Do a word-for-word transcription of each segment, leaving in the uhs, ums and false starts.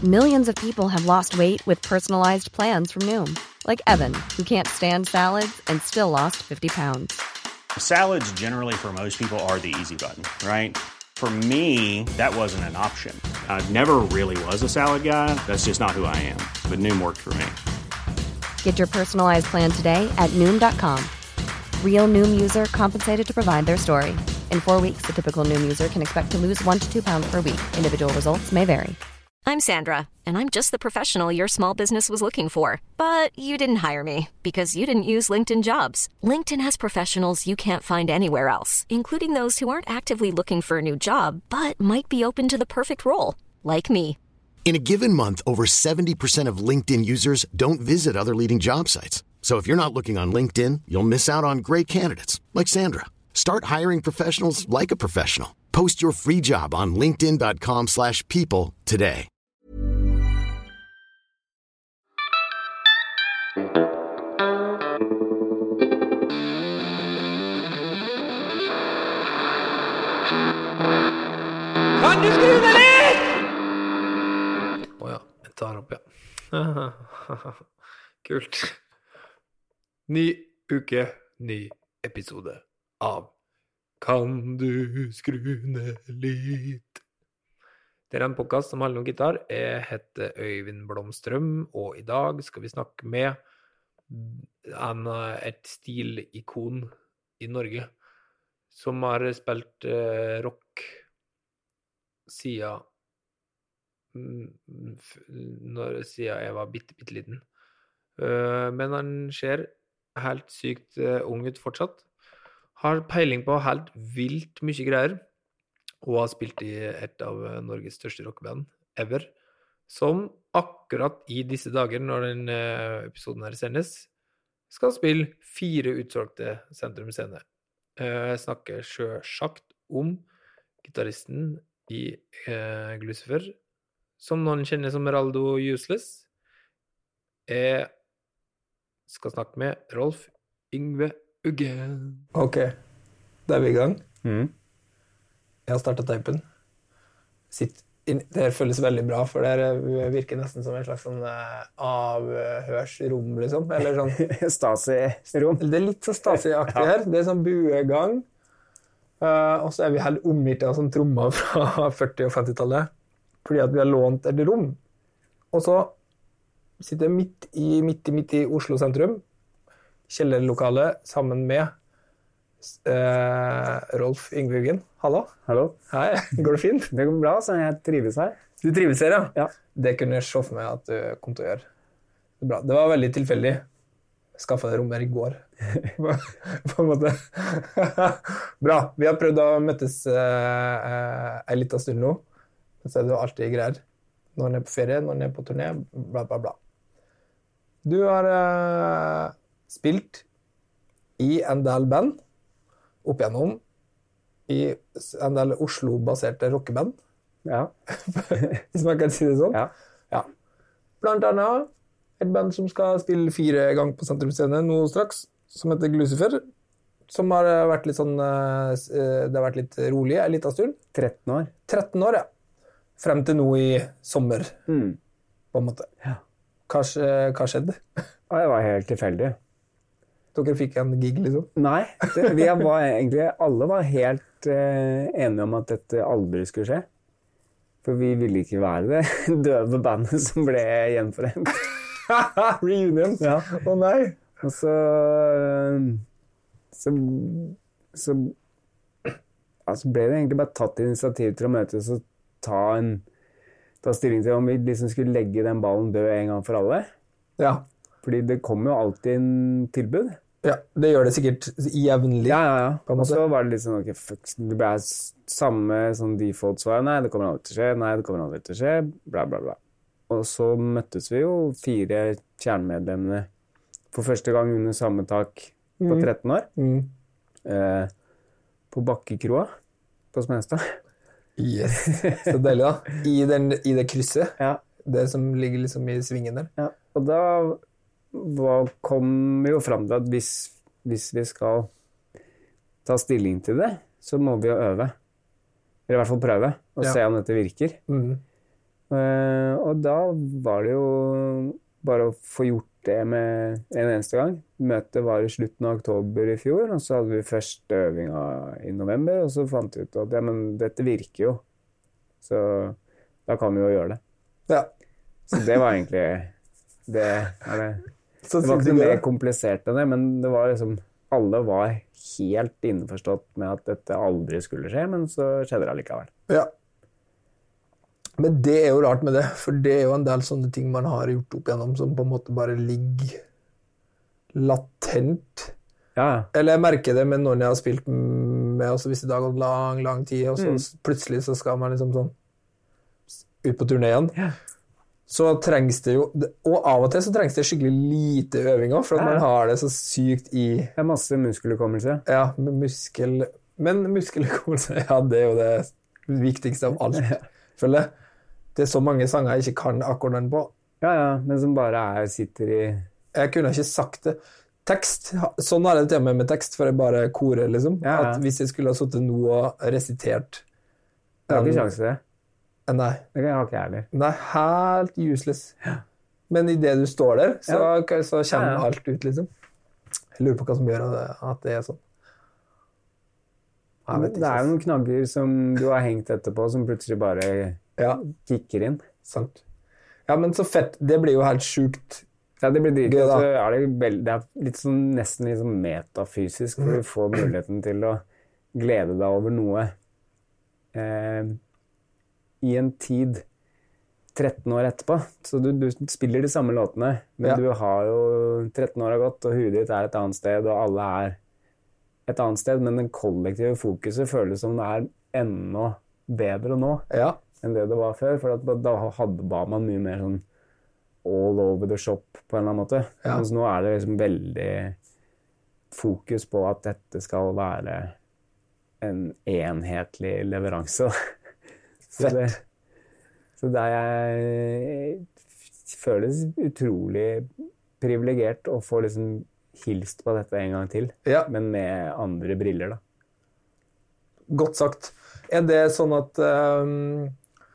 Millions of people have lost weight with personalized plans from Noom. Like Evan, who can't stand salads and still lost fifty pounds. Salads generally for most people are the easy button, right? For me, that wasn't an option. I never really was a salad guy. That's just not who I am. But Noom worked for me. Get your personalized plan today at Noom dot com. Real Noom user compensated to provide their story. In four weeks, the typical Noom user can expect to lose one to two pounds per week. Individual results may vary. I'm Sandra, and I'm just the professional your small business was looking for. But you didn't hire me because you didn't use LinkedIn Jobs. LinkedIn has professionals you can't find anywhere else, including those who aren't actively looking for a new job, but might be open to the perfect role, like me. In a given month, over seventy percent of LinkedIn users don't visit other leading job sites. So if you're not looking on LinkedIn, you'll miss out on great candidates, like Sandra. Start hiring professionals like a professional. Post your free job on linkedin dot com slash people today. Kan du skru deg ned? Åja, jeg tar opp, ja. Kult. Ny uke, ny episode av Kan du skru ned litt? Det er en podcast som handler om gitar. Jeg heter Øyvind Blomstrøm, og i dag skal vi snakke med en, et stilikon i Norge som har spilt eh, rock siden, når, siden jeg var bitte, bitte liten. Uh, men han ser helt sykt uh, ung ut fortsatt. Har peiling på helt vilt mye greier, og har spilt i et av uh, Norges største rockeband ever, som akkurat i disse dager, når den uh, episoden her sendes, skal spille fire utsolgte Sentrum Scene. Uh, jeg snakker selvsagt om gitaristen i uh, Glucifer, som noen kjenner som Raldo Useless. Jeg skal snakke med Rolf Yngve Uggen. Ok, da er vi i gang. Mm. Jeg har startet teipen. Sitt inn. Det her føles veldig bra, for det virker nesten som en slags sånn avhørsrom, liksom. Eller sånn Stasi-rom. Det er litt så Stasi-aktig her. Det er sånn buegang. Uh, og så er vi helt omgitt av sånn trommer fra førti- og femtitallet. Fordi at vi har lånt et rom. Og så sitter jeg midt i, midt i, midt i Oslo sentrum, kjellerlokale, sammen med uh, Rolf Yngve Uggen. Hallo. Hallo. Hei, går det fint? Det går bra, så jeg trives her. Du trives her, ja? Ja. Det kunne jeg se for meg at du kom til å gjøre. Det, bra. Det var veldig tilfeldig. Jeg skaffet det rommet her i går. På en måte. Bra. Vi har prøvd å møtes uh, uh, en liten stund nå. Så er det alltid greier. Når han er på ferie, når han er på turné, bla bla bla. Du har uh, spilt i en del band, opp igjennom, i en del Oslo-baserte rockeband. Ja. Hvis man kan si det sånn. Ja. Ja. Blant annet et band som skal spille fire ganger på Sentrum Scene nå straks, som heter Glucifer, som har vært litt sånn, uh, det har vært litt rolig en liten stund. tretten år. tretten år, ja. Frem til nå i sommer, mm. på en måte. Ja. Hva, hva skjedde? Ja, det var helt tilfeldig. Dere fikk en gig, liksom? Nei, det, vi var egentlig, alle var helt eh, enige om at dette aldri skulle skje. For vi ville ikke være det døve bandet som ble gjenforent. Reunion? Ja. Å nei! Og så, så, så altså ble det egentlig bare tatt initiativ til å møtes og ta, en, ta stilling til om vi liksom skulle legge den ballen død en gang for alle. Ja. Fordi det kommer jo alltid en tilbud. Ja, det gjør det sikkert jevnlig. Ja, ja, ja. Og så var det litt sånn, ok, fuck, det ble samme sånn default svar. Nei, det kommer aldri til å skje. Nei, det kommer aldri til å skje. Bla, bla, bla. Og så møttes vi jo fire kjernmedlemmene for første gang under samme tak på tretten år. Mm. Eh, på Bakkekroa på Smenstad. Yes, så deilig da. I, den, i det krysset. Ja. Det som ligger liksom i svingen der. Ja, og da var, kom vi jo frem til at hvis, hvis vi skal ta stilling til det, så må vi jo øve. Eller i hvert fall prøve, og ja. Se om dette virker. Mm. Uh, og Og da var det jo bare å få gjort det med en eneste gang. Møtet var i slutten av oktober i fjor, og så hadde vi første øvinga i november, og så fant vi ut at ja, men dette virker jo. Så da kan vi jo gjøre det. Ja. Så det var egentlig det. Er det, Så det var synes ikke du mer det? komplisert enn det, men det var liksom alle var helt innforstått med at dette aldri skulle skje, men så skjedde det allikevel. Ja. Men det er jo rart med det, for det er jo en del sånne ting man har gjort opp igjennom som på en måte bare ligger latent. Ja, Eller jeg merker det med noen jeg har spilt med, også hvis det har gått lang, lang tid, og så Mm. plutselig så skal man liksom sånn ut på turné igjen. Ja. Så trengs det jo, og av og til så trengs det skikkelig lite øving også, for at Ja, ja. man har det så sykt i, det er masse muskelhukommelse. ja, med muskel, men muskelhukommelse, ja, det er jo det viktigste av alt, føler jeg. Det er så mange sanger jeg ikke kan akkordene på. Ja, ja, men som bare er, sitter i... Jeg kunne ikke sagt det. Tekst, sånn er det til meg med tekst, for jeg bare korer, liksom. Ja, ja. At hvis jeg skulle ha sittet nå og resitert... Jeg har en- ikke sjanse til det. Nei, Det har ikke jeg heller. nei, helt useless. Men i det du står der, så, så kommer Ja, ja. alt ut, liksom. Jeg lurer på hva som gjør at det er sånn. Jeg vet Det ikke. er jo noen knagger som du har hengt etterpå, som plutselig bare Ja, kikker inn. sant. Ja, men så fett. Det blir jo helt sjukt. Ja, det blir Gøy, dritgøy. da. Så er det, vel- det er litt sånn, nesten litt sånn metafysisk, for du får muligheten til å glede deg over noe eh, i en tid tretten år etterpå. Så du, du spiller de samme låtene, men Ja. du har jo tretten år har gått, og huet ditt er et annet sted, og alle er et annet sted, men den kollektive fokuset føles som det er enda bedre nå Ja, enn det det var før, for at da- da hadde, var man mye mer sånn all over the shop på en eller annen måte. Ja. Mens nå er det liksom veldig fokus på at dette skal være en enhetlig leveranse. Så Fett. det, så det er jeg føles utrolig privilegert å få liksom hilst på dette en gang til, ja. men med andre briller da. Godt sagt. Er det sånn at ehm,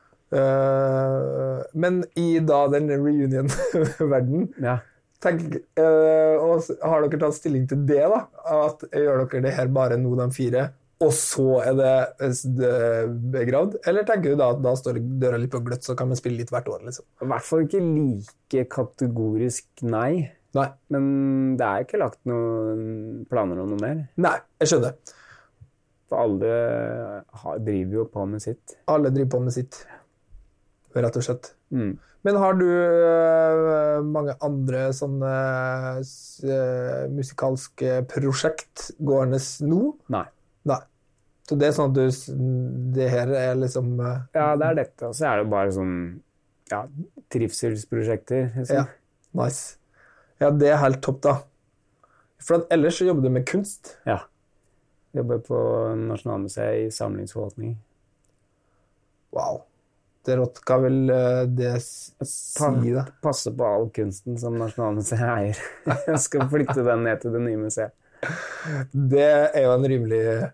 øh, Men i da den reunion-verden, Ja. tenk, øh, og s- har dere tatt stilling til det, da? At gjør dere det her bare nå, de fire, og så er det eh, s- det begravd? Eller tenker du da at da står døra litt på gløtt, så kan man spille litt hvert år, liksom? I hvert fall ikke like kategorisk nei. Nei. Men det er ikke lagt noen planer om noe mer. Nei, jeg skjønner. For alle har, driver jo på med sitt. Alle driver på med sitt, rett og slett. Mm. Men har du øh, mange andre sånne s- øh, musikalske prosjekt gående nå? Nei. Nei. Så det er sånn at du, s- det her er liksom øh, Ja, det er dette. Og så er det bare sånn ja, trivselsprosjekter. Liksom. Ja, nice. Ja, det er helt topp, da. For at ellers så jobber du med kunst. Ja. Jobber på Nasjonalmuseet i samlingsforvaltning. Wow. Det er rått. Hva vil øh, det s- si, da? Passe på all kunsten som Nasjonalmuseet eier. Jeg skal flytte den ned til det nye museet. Det er jo en rimelig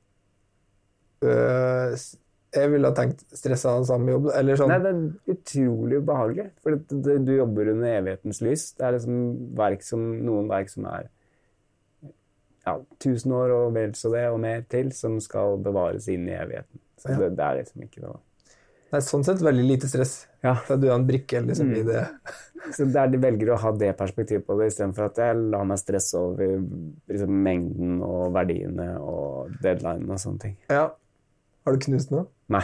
øh, s- Jeg ville ha tenkt stressa samme jobb, eller sånn. Nei, det er utrolig behagelig, for det, det, du jobber under evighetens lys. Det er liksom verk som, noen verk som er ja, tusen år og vel så det, og mer til, som skal bevares inn i evigheten. Så Ja. det, det er liksom ikke noe. Nei, sånn sett veldig lite stress. Ja. For du er en brikke liksom, Mm. i det. Så der de velger å ha det perspektivet på det, i stedet for at jeg lar meg stresse over liksom, mengden og verdiene og deadline og sånne ting. Ja. Har du knust noe? Nei.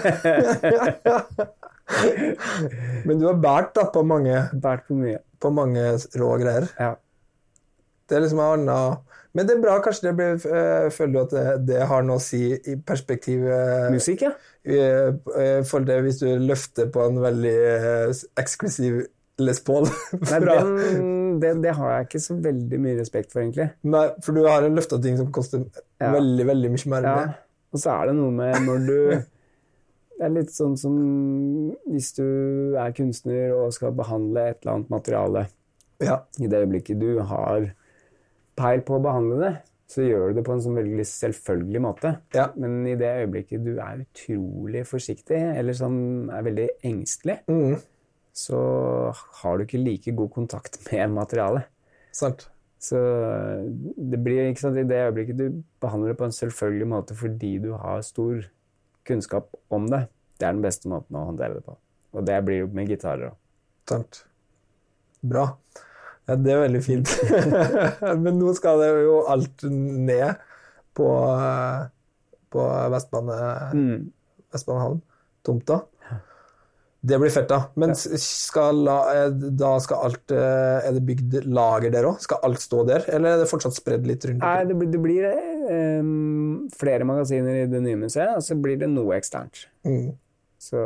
Men du har bært da, på mange, Bært på mye. på mange rå greier. Ja. Det er liksom en annen... Men det er bra, kanskje det blir, øh, føler du at det, det har noe å si i perspektivet Musikk, ja. i øh, forhold til hvis du løfter på en veldig øh, eksklusiv Les Paul. Nei, fra- den, det, det har jeg ikke så veldig mye respekt for, egentlig. Nei, for du har en løftet ting som koster Ja. veldig, veldig mye mer enn Ja. det. Og så er det noe med når du Det er litt sånn som hvis du er kunstner og skal behandle et eller annet materiale. Ja. I det øyeblikket du har peil på å behandle det, så gjør du det på en sånn veldig selvfølgelig måte. Ja. Men i det øyeblikket du er utrolig forsiktig, eller sånn er veldig engstelig, Mm. så har du ikke like god kontakt med materialet. Sant. Så det blir ikke sant, i det øyeblikket du behandler det på en selvfølgelig måte fordi du har stor kunnskap om det. Det er den beste måten å håndtere det på. Og det blir jo med gitarer også. Sant. Bra. Ja, det er veldig fint. Men nå skal det jo alt ned på, på Vestbane, mm. Vestbanehallen, tomta. Det blir fett da. Men skal, da skal alt, er det bygd lager der også? Skal alt stå der? Eller er det fortsatt spredd litt rundt? Nei, det blir, det blir um, flere magasiner i det nye museet, og så blir det noe eksternt. Mm. Så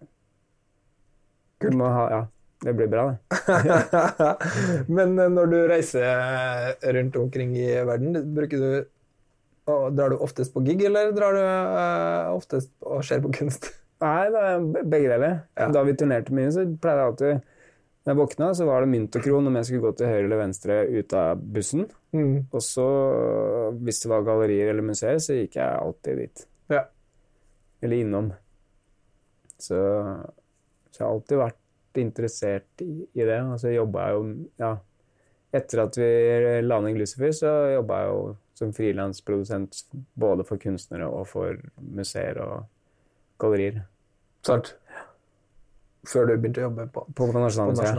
du må ha, ja, det blir bra det. Men når du reiser rundt omkring i verden, bruker du, drar du oftest på gig, eller drar du oftest og ser på kunst? Nei, det er begge deler. Ja. Da vi turnerte mye, så pleide jeg alltid, når jeg våkna, så var det mynt og kron om jeg skulle gå til høyre eller venstre ut av bussen. Mm. Og så, hvis det var gallerier eller museer, så gikk jeg alltid dit. Ja. Eller innom. Så, så jeg har alltid vært interessert i, i det. Og så jobbet jeg jo, ja, etter at vi la ned Glucifer, så jobbet jeg jo som frilansprodusent både for kunstnere og for museer og gallerier. Sant. Før du begynte å jobbe på, på, på Nasjonal.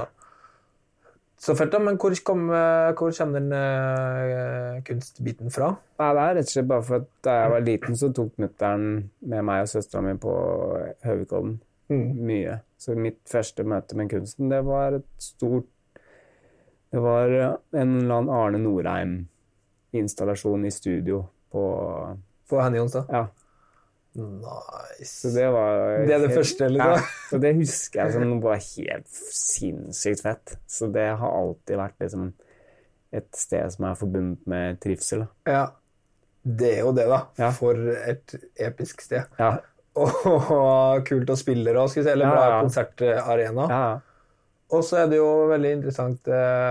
Så fett da, men hvor, kom, hvor kommer den uh, kunstbiten fra? Ja, det er rett og slett bare for at da jeg var liten, så tok mutteren med meg og søsteren min på Høvikollen mm. mye. Så mitt første møte med kunsten, det var et stort, det var en eller annen Arne Norheim-installasjon i studio på... På Henny Jonstad? Ja. Nice. Så det var... Det er det helt, første, eller da? Ja, så det husker jeg som var helt sinnssykt fett. Så det har alltid vært liksom et sted som er forbundet med trivsel. Ja, det er jo det da. Ja. For et episk sted. Ja. Og kult å spille da, skal vi se, eller bra ja, ja. konsertarena. Ja, og så er det jo veldig interessant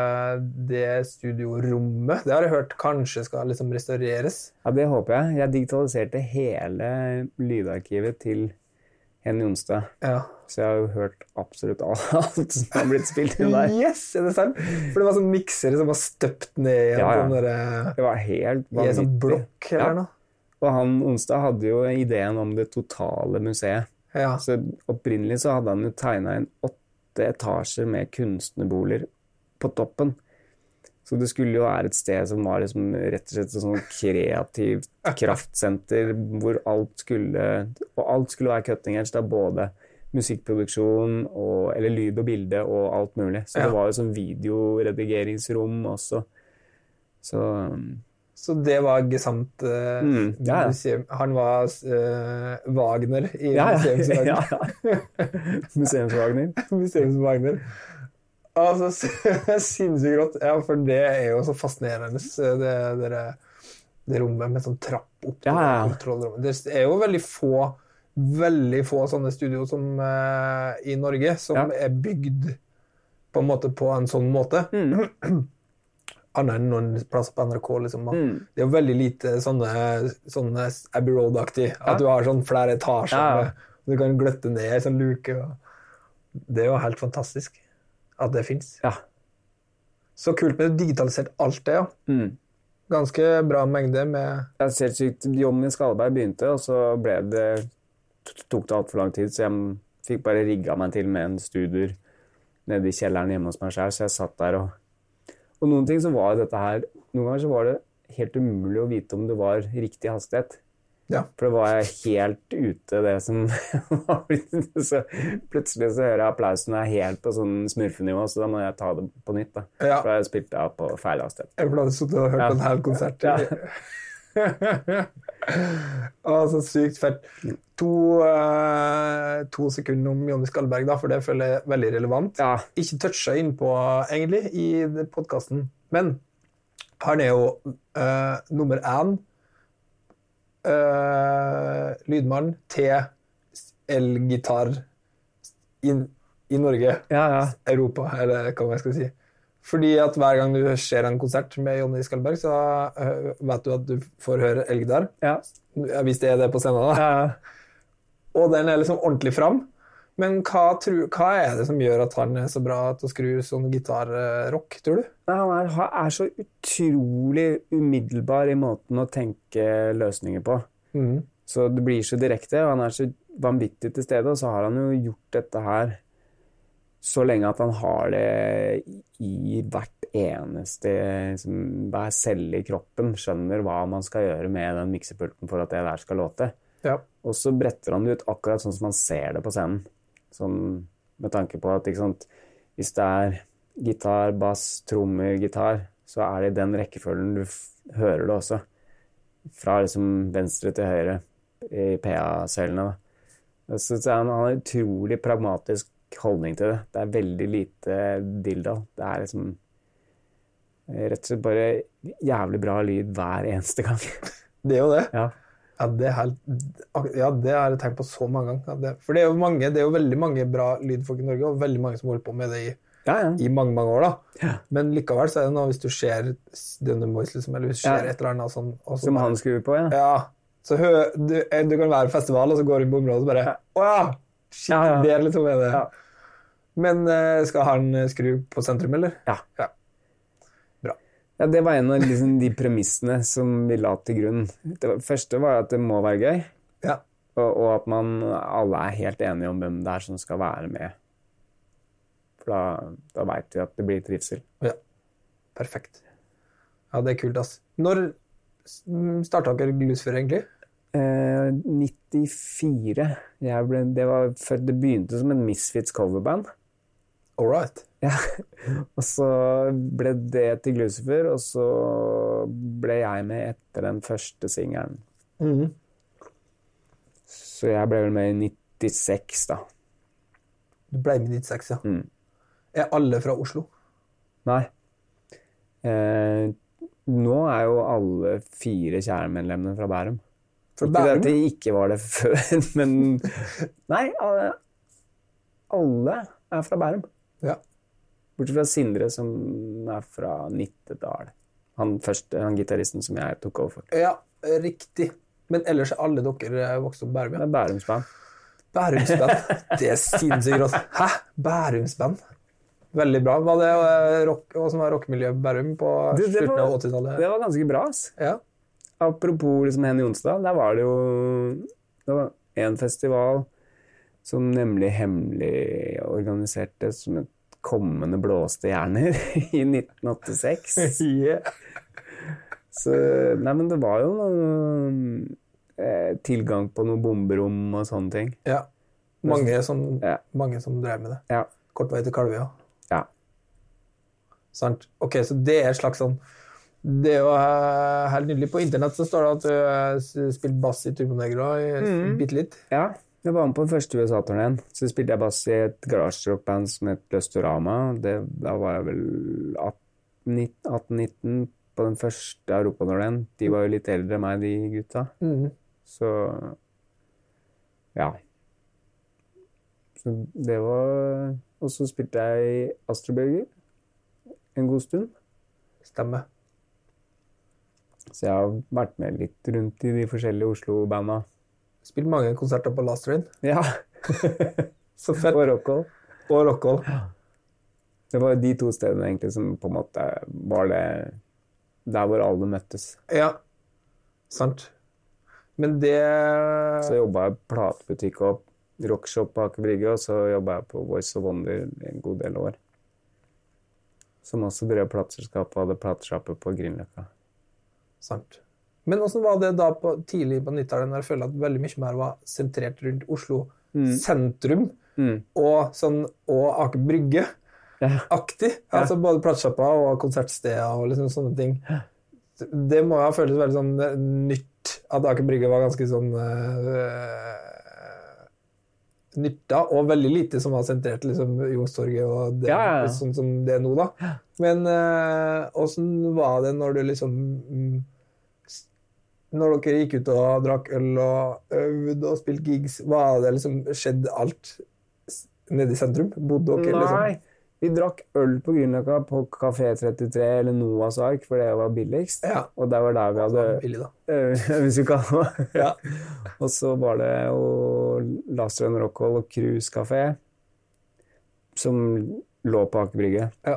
det studiorommet. Det har jeg hørt kanskje skal liksom restaureres. Ja, det håper jeg. Jeg digitaliserte hele lydarkivet til Henny Jonstad. Ja. Så jeg har jo hørt absolutt alt som har blitt spilt inn der. Yes, er det sant? For det var sånn mixere som var støpt ned igjen. Ja, ja. På den der, det var helt vanvittig. I en sånn blokk eller ja. noe. Og han Jonstad hadde jo ideen om det totale museet. Ja. Så opprinnelig så hadde han jo tegnet en åtte etasjer med kunstnerboliger på toppen. Så det skulle jo være et sted som var liksom rett og slett et sånn kreativt kraftsenter hvor alt skulle, og alt skulle være cutting edge, da både musikkproduksjon og, eller lyd og bilde og alt mulig. Så ja. det var jo sånn videoredigeringsrom også. Så... Så det var gesamt uh, mm, ja, ja. museum. Han var uh, Wagner i ja, ja. Museums-Wagner. Ja, ja. Museums-Wagner. Museums-Wagner. Altså, sinnssykt godt. Ja, for det er jo så fascinerende, det, det, det rommet med sånn trapp opp. Ja, ja. Kontrollrommet. Det er jo veldig få, veldig få sånne studio som, uh, i Norge som ja. er bygd på en måte på en sånn måte. Mm. Annet enn noen plasser på N R K, liksom. Mm. Det er jo veldig lite sånne, sånne Abbey Road-aktig, ja. At du har sånn flere etasjer, ja. med, du kan gløtte ned i sånn luke. Og det er jo helt fantastisk at det finnes. Ja. Så kult med digitalisert alt det, ja. Mm. Ganske bra mengde med... Jeg ser sykt, Jonny Skalberg begynte, og så ble det, tok det alt for lang tid, så jeg fikk bare rigget meg til med en studier nede i kjelleren hjemme hos meg selv, så jeg satt der og Og noen ting så var dette her, noen ganger så var det helt umulig å vite om det var riktig hastighet. Ja. For det var helt ute det som var blitt, så plutselig så hører jeg applausen er helt på sånn smurfenivå, så da må jeg ta det på nytt da. Ja. For jeg spilte av på feil hastighet. Jeg hadde suttet og hørt ja. på en hel konsert. Ja. Å, så sykt fett. To, uh, to sekunder om Jonny Skalberg da, for det føler jeg veldig relevant. Ja. Ikke touchet inn på egentlig i podcasten, men han er jo uh, nummer én uh, lydmann til elgitar i, i Norge, Ja, ja. Europa, eller hva jeg skal si. Fordi at hver gang du ser en konsert med Jonny Skalberg, så uh, vet du at du får høre elgitar. Ja. Hvis det er det på scenen da. Ja. Og den er liksom ordentlig fram. Men hva, tror, hva er det som gjør at han er så bra til å skru sånn gitarrock, tror du? Nei, han er, han er så utrolig umiddelbar i måten å tenke løsninger på. Mm. Så det blir så direkte, og han er så vanvittig til stede, og så har han jo gjort dette her så lenge at han har det i hvert eneste, liksom, hver celle i kroppen skjønner hva man skal gjøre med den miksepulten for at det der skal låte. Ja. Og så bretter han det ut akkurat sånn som man ser det på scenen. Sånn med tanke på at, ikke sant, hvis det er gitar, bass, trommer, gitar, så er det i den rekkefølgen du f- hører det også. Fra liksom venstre til høyre i P A-cellene. Så, så han har en utrolig pragmatisk holdning til det. Det er veldig lite dildo. Det er liksom rett og slett bare jævlig bra lyd hver eneste gang. Det er jo det. Ja. Ja, det, er helt, ja, det har jeg tenkt på så mange ganger. Ja, det, for det er, jo mange, det er jo veldig mange bra lydfolk i Norge, og veldig mange som holder på med det i, ja, ja. i mange, mange år. Da. Ja. Men likevel så er det noe hvis du ser Dunham Boys, liksom, eller hvis du ser Ja. et eller annet sånn og så Som bare- han skrur på, ja. Ja, så hø, du, du kan være festival, og så går du inn på området og bare, åja, shit, Ja, ja. det er liksom er det. Ja. Men eh, skal han skru på sentrum, eller? Ja. Ja. Ja, det var en av liksom, de premissene som vi la til grunn. Det var, første var at det må være gøy, Ja. og, og at man alle er helt enige om hvem det er som skal være med. For da, da vet vi at det blir trivsel. Ja, perfekt. Ja, det er kult, ass. Når startet dere Glusfør, egentlig? Eh, nittifire. Jeg ble, det, var, før, det begynte som en Misfits coverband. All right. Ja. Og så ble det til Glucifer, og så ble jeg med etter den første singelen. Mhm. Så jeg ble vel med i nittiseks, da. Du ble med i nittiseks, ja. Mm. Er alle fra Oslo? Nei. Eh, nå er jo alle fire kjæremedlemmene fra Bærum. Fra Ikke Bærum? at de ikke var det før, men nei, alle, alle er fra Bærum. Ja. Bortsett fra Sindre, som er fra Nittedal. Han første, han gitaristen som jeg tok over for. Ja, riktig. Men ellers er alle dere vokst opp i Bærum, Det ja. er Bærumsband. Bærumsband. Det er sinnssykt rått. Hæ? Bærumsband? Veldig bra. Var det eh, rock, hva som var rockemiljøet i Bærum på Det, det, slutten var, av åttitallet? det var ganske bra, ass. Ja. Apropos liksom Henny Jonsdal, der var det jo det var en festival som nemlig hemmelig organiserte som et kommende blåste hjerner i nitten åttiseks. Yeah. Så, nei, men det var jo noe, eh, tilgang på noe bomberom og sånne ting. Ja. Mange som, Ja. mange som drev med det. Ja. Kort vei til Kalvøya. Ja. Sant? Ok, så det er et slags sånn det er jo eh, helt nydelig. På internett så står det at du har spilt bass i Turbonegra i Mm. bitte litt. Ja, jeg var med på den første U S A-turneen. Så spilte jeg bass i et garasjerockband som het Løstorama. Det, da var jeg vel atten nitten på den første Europaturneen. De var jo litt eldre enn meg, de gutta. Mhm. Så ja. Så det var Og så spilte jeg i Astroburger en god stund. Stemmer. Så jeg har vært med litt rundt i de forskjellige Oslo-banda. Spilt mange konserter på Last Train. Ja. Så fett. Og Rockall. Og Rockall. Det var de to stedene egentlig som på en måte var det der hvor alle møttes. Ja, sant. Men det Så jobbet jeg i platebutikk og rockshop på Aker Brygge, og så jobbet jeg på Voice of Wonder en god del år. Som også drev plateselskap og hadde platesjappe på Grünerløkka. Sant. Men hvordan var det da på, tidlig på nittitallet, når jeg føler at veldig mye mer var sentrert rundt Oslo sentrum, Mm. og, sånn, og Aker Brygge-aktig? Ja. Altså både platesjapper og konsertsteder og liksom sånne ting. Det må jo ha føltes veldig sånn eh, nytt, at Aker Brygge var ganske sånn øh, nytt da, og veldig lite som var sentrert liksom Youngstorget og det, Ja, ja, ja. sånn som det er nå da. Men øh, hvordan var det når du liksom mm, når dere gikk ut og drakk øl og øvde og spilte gigs, var det liksom skjedde alt s- nede i sentrum? Bodde dere liksom? Nei, vi drakk øl på Grünerløkka på Café trettitre eller Noahs Ark, for det var billigst. Ja. Og det var der vi hadde Billig da. øh, hvis vi kan det. Ja. Og så var det å Laster and Rockhold og Cruise Café, som lå på Aker Brygge. Ja.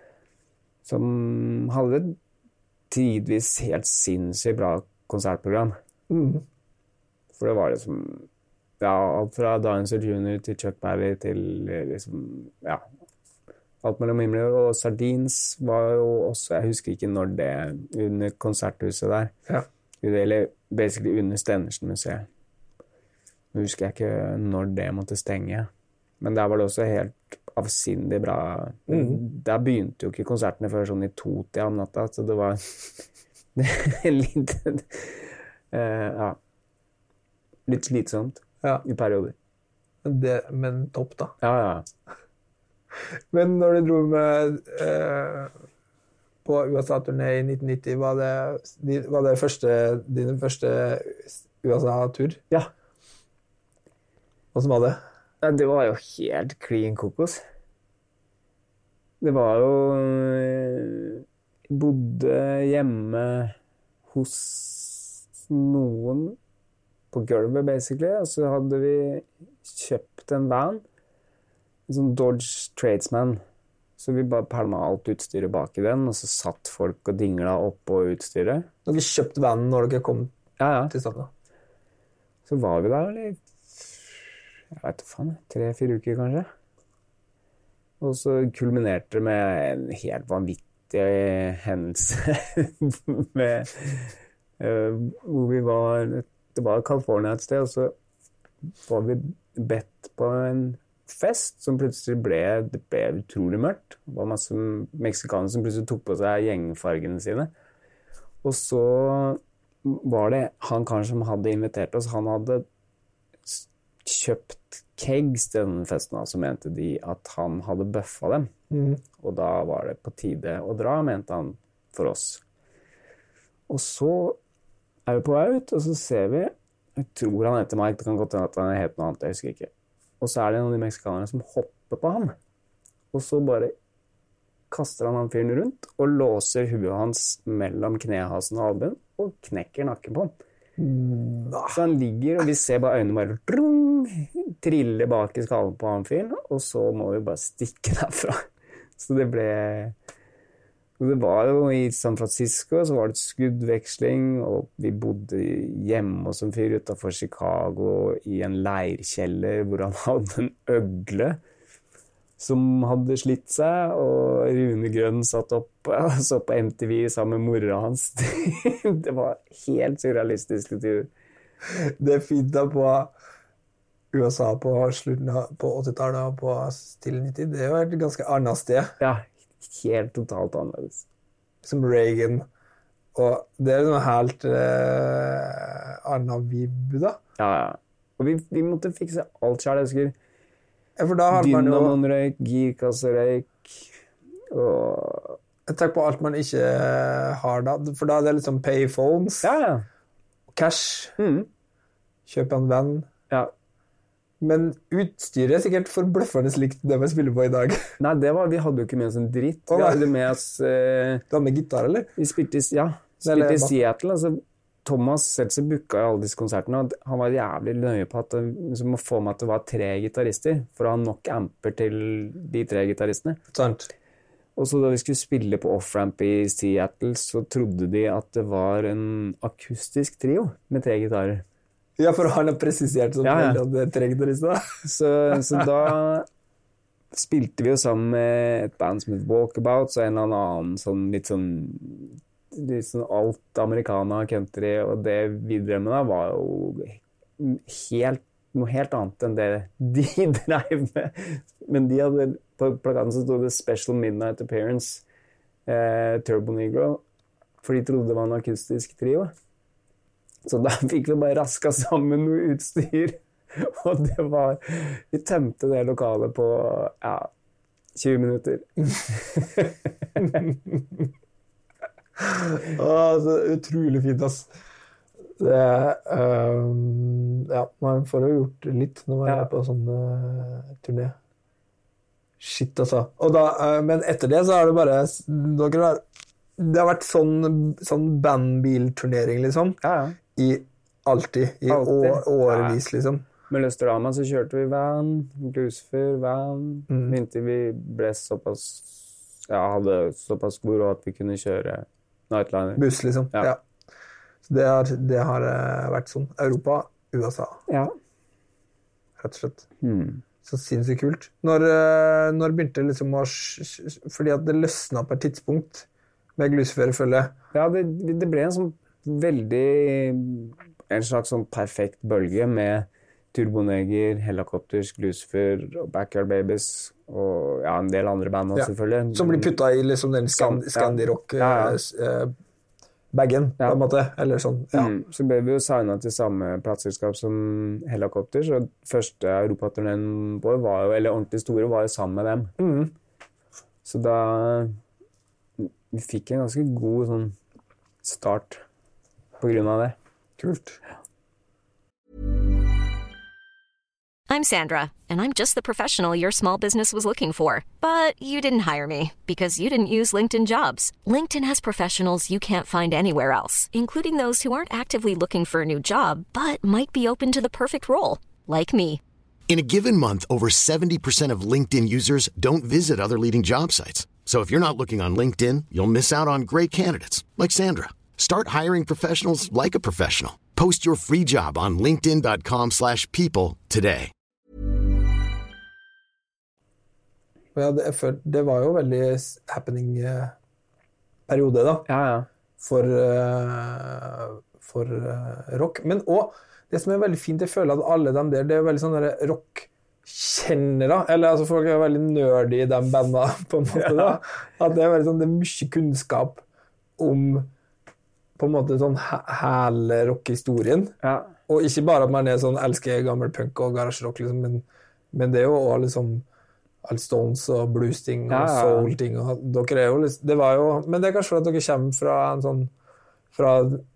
Som hadde et tidvis helt sinnssykt bra konsertprogram. Mm. For det var liksom, ja, alt fra Dinosaur junior til Chuck Berry til liksom, ja, alt mellom himmel og Sardines var jo også, jeg husker ikke når det, under konserthuset der. Ja. Eller basically under Stenersen-museet. Nå husker jeg ikke når det måtte stenge. Men der var det også helt avsindig bra. Mm. Der begynte jo ikke konsertene før sånn i to-tida om natta, så det var litt, uh, ja, litt slitsomt ja. I perioder. Det, men topp da. Ja, ja. Men når du dro med uh, på U S A-turné i nitten nitti, var det, var det første, din første U S A-tur? Ja. Hvordan var det? Ja, det var jo helt clean kokos. Det var jo... Jeg bodde hjemme hos noen på gulvet, basically, og så hadde vi kjøpt en van, en sånn Dodge Tradesman, så vi bare palmet alt utstyret bak i den, og så satt folk og dingla opp på utstyret. Dere kjøpte vanen når dere kom ja, ja. Til stedet? Så var vi der, eller... Jeg vet ikke faen, tre-fire uker kanskje. Og så kulminerte det med en helt vanvittig hendelse med, uh, hvor vi var, det var California et sted, og så var vi bedt på en fest som plutselig ble, det ble utrolig mørkt. Det var masse meksikaner som plutselig tok på seg gjengfargene sine. Og så var det han kanskje som hadde invitert oss, han hadde kjøpt kegs til denne festen, så mente de at han hadde bøffa dem. Mm. Og da var det på tide å dra, mente han for oss. Og så er vi på vei ut, og så ser vi, jeg tror han heter Mike, det kan godt hende at han heter noe annet, jeg husker ikke. Og så er det noen av de meksikanerne som hopper på ham. Og så bare kaster han han fyren rundt, og låser huet hans mellom knehasen og albuen, og knekker nakken på han. Mm. Så han ligger, og vi ser bare øynene bare drung, trille bak i skallen på han fyren, og så må vi bare stikke derfra. Så det ble... Det var jo i San Francisco, så var det et skuddveksling, og vi bodde hjemme hos en fyr utenfor Chicago i en leirkjeller hvor han hadde en øgle som hadde slitt seg, og Rune Grønn satt opp og så på M T V sammen med mora hans. Det var helt surrealistisk tur. Det er fint da på U S A på slutten av, på åttitallet og på tidlig nitti. Det er jo et ganske annet sted. Ja, helt totalt annerledes. Som Reagan. Og det er noe helt eh, annet vibb da. Ja, ja. Og vi, vi måtte fikse alt selv, jeg husker. Ja, for da har man jo... Dynamonrøyk, girkasserøyk, og... Jeg tenker på alt man ikke har da, for da er det liksom payphones, ja, ja. Cash, mm. kjøpe en venn. Ja. Men utstyret er sikkert forbløffende likt det vi spiller på i dag. Nei, det var, vi hadde jo ikke med oss en dritt. Vi hadde med oss... Eh, du hadde med gitar, eller? Vi spilte, ja, spilte i Seattle, altså... Thomas Seltzer booka alle disse konsertene, og han var jævlig nøye på at det må få med at det var tre gitarister, for å ha nok amper til de tre gitaristene. Sant. Og så da vi skulle spille på Off-Ramp i Seattle, så trodde de at det var en akustisk trio med tre gitarer. Ja, for han har presisert sånn ja, ja. At det er tre gitarister. så, så da spilte vi jo sammen med et band som heter Walkabout, så en eller annen sånn litt sånn litt sånn alt americana country, og det vi drev med da var jo helt, noe helt annet enn det de drev med. Men de hadde, på plakaten så stod det Special Midnight Appearance eh, Turbo Negro, for de trodde det var en akustisk trio. Så da fikk vi bare raska sammen noe utstyr, og det var, vi tømte det lokalet på, ja, tjue minutter. Åh, så utrolig fint, ass. Det er, um, ja, man får jo gjort litt når man ja. Er på sånn uh, turné. Shit, altså. Og da, uh, men etter det så har det bare, dere har, det har vært sånn, sånn bandbilturnering, liksom. Ja, ja. I alltid, i alltid. År, årevis, liksom. med Løsterama så kjørte vi van, Lucifer, van, Mm. inntil vi ble såpass, ja, hadde såpass god råd at vi kunne kjøre Nightliner. Buss, liksom. Ja. Ja. Så det har, det har eh, vært sånn. Europa, U S A, Ja. rett og slett. Hmm. Så sinnssykt kult. Når, eh, når begynte det liksom å... Fordi at det løsna på et tidspunkt med Lucifer-følget. Ja, det, det ble en sånn veldig, en slags sånn perfekt bølge med Turboneger, Helicopters, Lucifer, og Backyard Babies, og ja, en del andre band også, Ja. selvfølgelig. Som blir putta i liksom den Sam- ja. Scandi-rock-bagen, Ja. på en måte. Eller sånn. Ja. Mm, så ble vi jo signet til samme plateselskap som Helicopters, og første europaturneen vår var jo, eller ordentlig store, var jo sammen med dem. Mm. Så da vi fikk en ganske god sånn start på grunn av det. Kult. I'm Sandra, and I'm just the professional your small business was looking for. But you didn't hire me because you didn't use LinkedIn Jobs. LinkedIn has professionals you can't find anywhere else, including those who aren't actively looking for a new job, but might be open to the perfect role, like me. In a given month, over seventy percent of LinkedIn users don't visit other leading job sites. So if you're not looking on LinkedIn, you'll miss out on great candidates like Sandra. Start hiring professionals like a professional. Post your free job on linkedin dot com slash people today. Ja, det, for det var jo veldig happening-periode da, Ja, ja. for, uh, for uh, rock. Men også, det som er veldig fint, jeg føler at alle dem der, det er veldig sånn der rock-kjennere, eller altså folk er veldig nerdy i de bandene, på en måte da. At det er veldig sånn, det er mye kunnskap om, på en måte, sånn hele rock-historien. Ja. Og ikke bare at man er sånn, elsker gammel punk og garasjerock, liksom, men, men det er jo også liksom All Stones og blues-ting og Ja, ja. soul-ting, og dere er jo liksom, det var jo, men det er kanskje for at dere kommer fra en sånn, fra,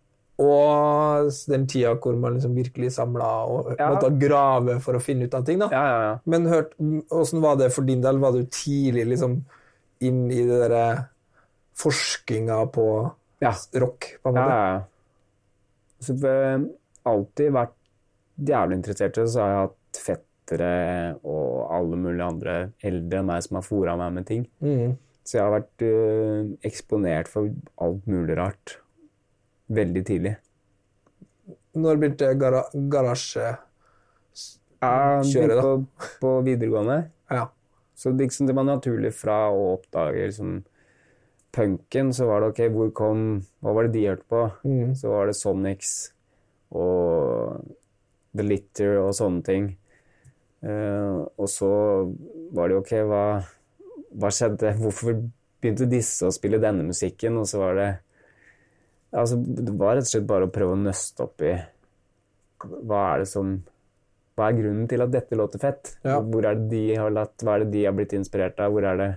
og den tida hvor man liksom virkelig samlet og Ja. måtte grave for å finne ut av ting da. Ja, ja, ja. Men hørt, hvordan var det for din del? Var du tidlig liksom inn i det der forskinga på Ja. rock, på en Ja, måte? ja, ja. Så jeg har alltid vært jævlig interessert i det, så har jeg hatt fettere og alle mulige andre eldre enn meg som har foret meg med ting. Mhm. Så jeg har vært øh, eksponert for alt mulig rart veldig tidlig. Når begynte gara garasje? Jeg Kjøret, begynte på, på videregående, Ja. så det, liksom, det var naturlig fra å oppdage liksom, punken, så var det ok, hvor kom, hva var det de hørte på? Mhm. Så var det Sonics og The Litter og sånne ting. Eh, og så var det ok, hva, hva skjedde? Hvorfor begynte disse å spille denne musikken? Og så var det, altså, det var rett og slett bare å prøve å nøste opp i hva er det som, hva er grunnen til at dette låter fett? Ja. Hvor er det de har latt, hva er det de har blitt inspirert av? Hvor er det?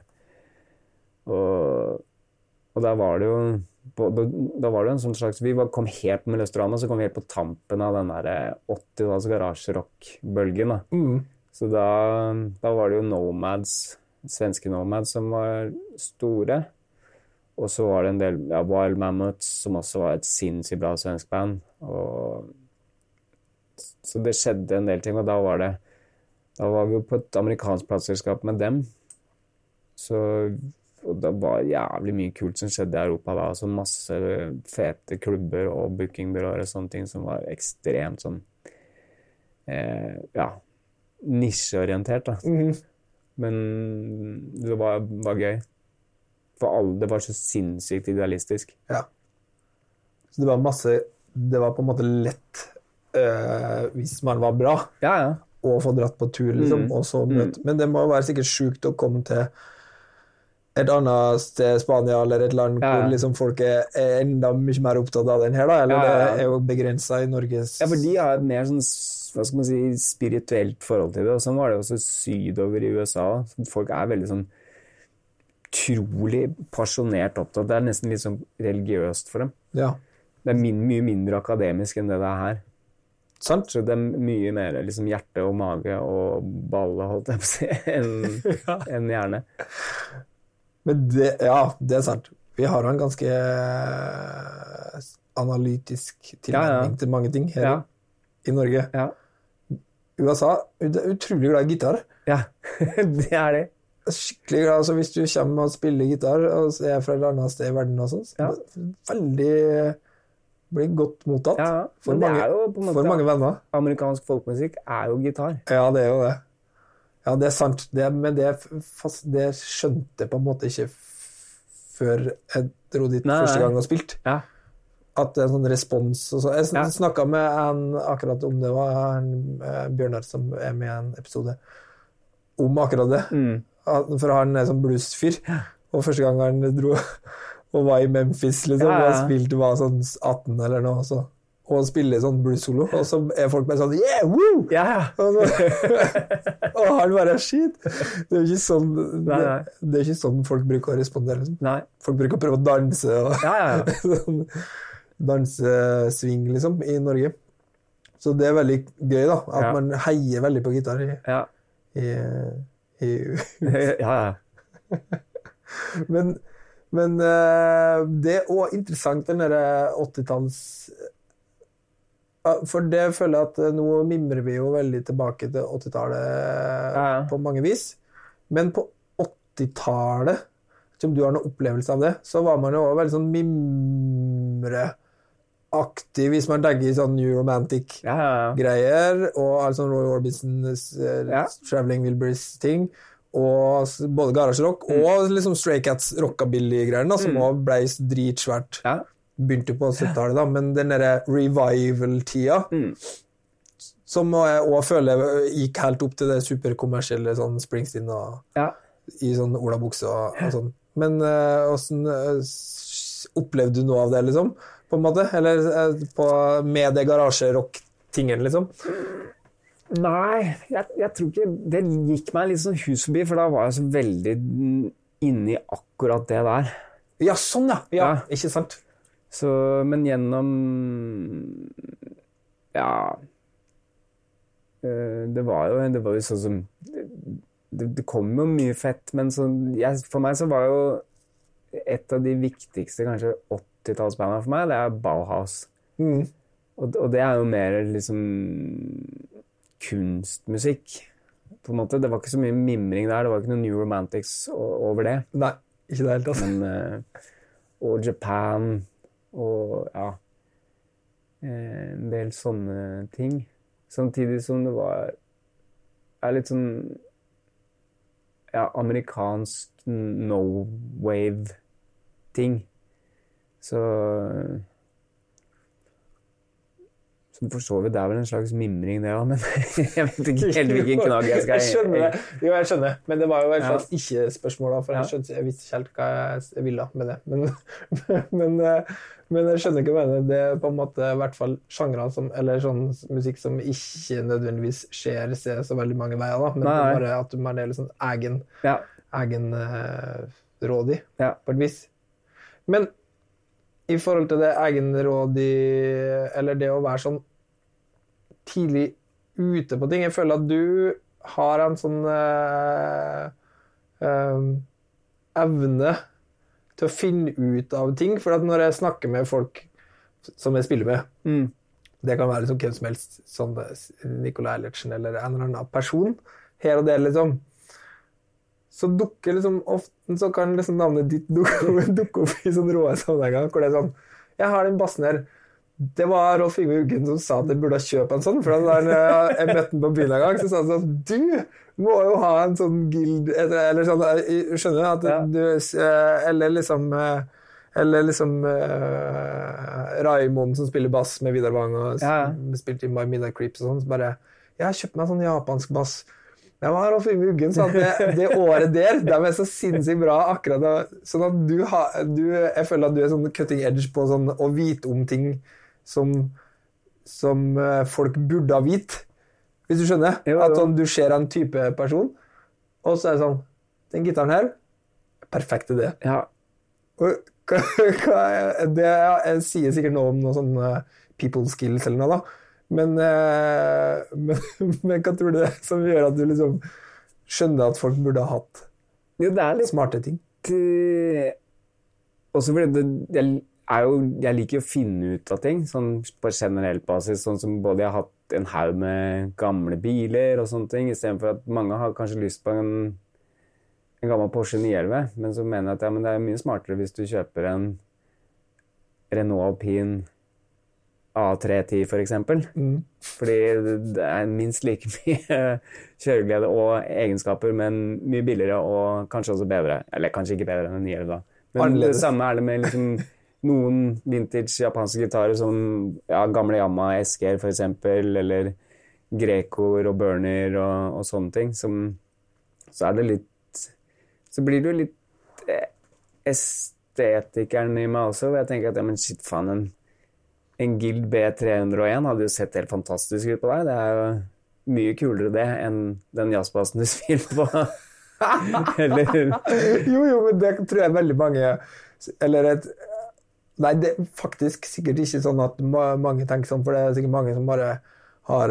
Og, og der var det jo, på, da, da var det en sånn slags, vi var, kom helt med Løsterama, så kom vi helt på tampen av den der åtti-talls garasjerock-bølgen da. Mhm. Så da, da var det jo Nomads, svenske Nomads som var store. Og så var det en del, ja, Wild Mammoths, som også var et sinnssykt bra svensk band. Og, så det skjedde en del ting, og da var det, da var vi jo på et amerikansk plateselskap med dem. Så, og det var jævlig mye kult som skjedde i Europa da, så masse fete klubber og bookingbyråer og sånne ting som var ekstremt sånn, eh, ja, nisjeorientert da. Mhm. Men det var, var gøy. For alle, det var så sinnssykt idealistisk. Ja. Så det var masse, det var på en måte lett øh, hvis man var bra Ja, ja. og få dratt på tur, liksom, Mm. og så møte. Men det må jo være sikkert sjukt å komme til et annet sted, Spania eller et land Ja, ja. hvor liksom folk er, er enda mye mer opptatt av den her, da, eller Ja, ja, ja. det er jo begrenset i Norges... Ja, for de har et mer sånn, hva skal man si, spirituelt forhold til det, og sånn var det også sydover i U S A. Folk er veldig sånn utrolig passionert opptatt. Det er nesten litt sånn religiøst for dem. Ja, Det er min, mye mindre akademisk enn det det er her. sant? Så det er mye mer liksom hjerte og mage og balle, holdt jeg på å si, enn enn hjerne. Men det, ja, det er sant. Vi har jo en ganske eh, analytisk tilnærming Ja, ja. til mange ting her Ja, i Norge. ja. U S A er utrolig glad i gitar. Ja, det er det. Skikkelig glad, altså hvis du kommer og spiller gitar, og er fra et annet sted i verden og sånn, så Ja. veldig, blir godt mottatt. Ja, for, men det mange, er jo på en måte- for mange venner. Amerikansk folkemusikk er jo gitar. Ja, det er jo det. Ja, det er sant. Det, men det, fast, det skjønte jeg på en måte ikke f- før jeg dro dit Nei, første nei. gang og spilte. Ja. At det er en sånn respons og så. Jeg Ja. snakket med en akkurat om det, var en eh, Bjørnar som er med i en episode om akkurat det. Mm. At- For han er sånn bluesfyr. Og første gang han dro og var i Memphis, liksom, Ja, ja. og spilte var sånn atten eller noe, så, og spiller sånn blues-solo, og så er folk bare sånn, yeah, woo! Ja, ja. Og, så, og han bare, shit! Det er jo ikke sånn, det, Nei, nei. det er ikke sånn folk bruker å respondere, liksom. Nei. Folk bruker å prøve å danse, og Ja, ja, ja. sånn dansesving, liksom, i Norge. Så det er veldig gøy, da, at Ja. man heier veldig på gitar i, Ja, i, i ja. ja. Men, men eh, det er også interessant, den der åttitalls... Ja, For det føler jeg at eh, nå mimrer vi jo veldig tilbake til åttitallet Ja, ja. på mange vis. Men på åttitallet, som du har noen opplevelse av det, så var man jo også veldig sånn mimreaktig hvis man tenker i sånn New Romantic Ja, ja, ja. greier, og all sånn Roy Orbison's uh, Ja. Traveling Wilburys-ting, og s- både garasjerock Mm. og liksom Stray Cats rockabilly-greier, da, som også ble dritsvært. Ja. Begynte jo på syttitallet, da, men den der revival-tida, Mm. som jeg også føler gikk helt opp til det superkommersielle, sånn Springsteen og Ja. i sånn olabukse og, og sånn. Men uh, hvordan uh, s- opplevde du noe av det, liksom? På en måte? Eller uh, på, med det garasjerock-tingen, liksom? Nei, jeg, jeg tror ikke det gikk meg litt sånn hus forbi, for da var jeg så veldig inne i akkurat det der. Ja, sånn, ja. Ja, Ja. ikke sant? Så, men gjennom ja eh, det var jo det var jo sånn som det, det kom jo mye fett, men så, jeg, for meg så var jo et av de viktigste kanskje åttitallsbandene for meg, det er Bauhaus. Mm. Og, og det er jo mer liksom kunstmusikk, på en måte. Det var ikke så mye mimring der, det var ikke noe New Romantics o- over det. Nei, ikke det helt, altså. Men, eh, og Japan, og ja, eh, en del sånne ting. Samtidig som det var er litt sånn ja, amerikansk no-wave-ting. Så Som for så vidt det er vel en slags mimring det også, men jeg vet ikke helt hvilken knagg jeg skal... Jeg skjønner det. Jo, jeg skjønner. Men det var jo et Ja. slags ikke-spørsmål, da, for Ja. jeg, skjønte, jeg visste ikke helt hva jeg ville med det. Men, men, eh, men jeg skjønner ikke hva jeg mener. Det er på en måte i hvert fall sjangre som, eller sånn musikk som ikke nødvendigvis skjer seg så veldig mange veier, da. Men det Nei. er bare at man er litt sånn egen, Ja, egen eh, rådig, ja. på et vis. Men i forhold til det egenrådig, eller det å være sånn tidlig ute på ting, jeg føler at du har en sånn eh, eh, evne til å finne ut av ting, for at når jeg snakker med folk som jeg spiller med, Mm. det kan være liksom hvem som helst, sånn Nicolai Eilertsen eller en eller annen person, her og der liksom, så dukker liksom ofte, så kan liksom navnet ditt dukke, dukke opp i sånn råe sammenhenger, hvor det er sånn, jeg har den bassen her, det var Rolf Yngve Huggen som sa at jeg burde kjøpe en sånn, for da jeg, jeg møtte den på byen en gang, så sa han sånn, du må jo ha en sånn guild, eller sånn, jeg skjønner at Ja. du, eller liksom, eller liksom uh, Raimond som spiller bass med Vidar Wang og Ja, ja. s- spilte i My Midnight Creeps og sånn, så bare, jeg har kjøpt meg en sånn japansk bass. Det var Rolf Yngve Huggen sa at det, det året der, de er så sinnssykt bra akkurat da, sånn at du har, du, jeg føler at du er sånn cutting edge på sånn, å vite om ting som, som eh, folk burde ha vite, hvis du skjønner. Jo, jo. At sånn, du ser en type person, og så er det sånn, den gitaren her, perfekt til det. Ja. Og, hva, hva, er- det jeg sier sikkert noe om noe sånn eh, people skills eller noe da, men, eh, men, men hva tror du det er som gjør at du liksom skjønner at folk burde ha hatt Jo, det er litt smarte ting? eh, også fordi det, jeg, er jo, jeg liker å finne ut av ting, sånn på generell basis, sånn som både jeg har hatt en haug med gamle biler og sånne ting, i stedet for at mange har kanskje lyst på en, en gammel Porsche ni elleve, men så mener jeg at ja, men det er mye smartere hvis du kjøper en Renault Alpine A tre ti for eksempel. Mm. Fordi det er minst like mye kjøreglede og egenskaper, men mye billigere og kanskje også bedre. Eller kanskje ikke bedre enn en ni elleve da. Men Annerledes. Det samme er det med liksom noen vintage japanske gitarer som ja, gamle Yamaha S G for eksempel, eller Grecoer og Burner og, og sånne ting, som, så er det litt, så blir det jo litt estetikeren i meg også, og jeg tenker at, ja, men shit faen, en, en Guild B tre hundre og en hadde jo sett helt fantastisk ut på deg, det er jo mye kulere det enn den jazzbassen du spiller på. Eller... jo, jo, men det tror jeg veldig mange, eller et Nei, det er faktisk sikkert ikke sånn at mange tenker sånn, for det er sikkert mange som bare har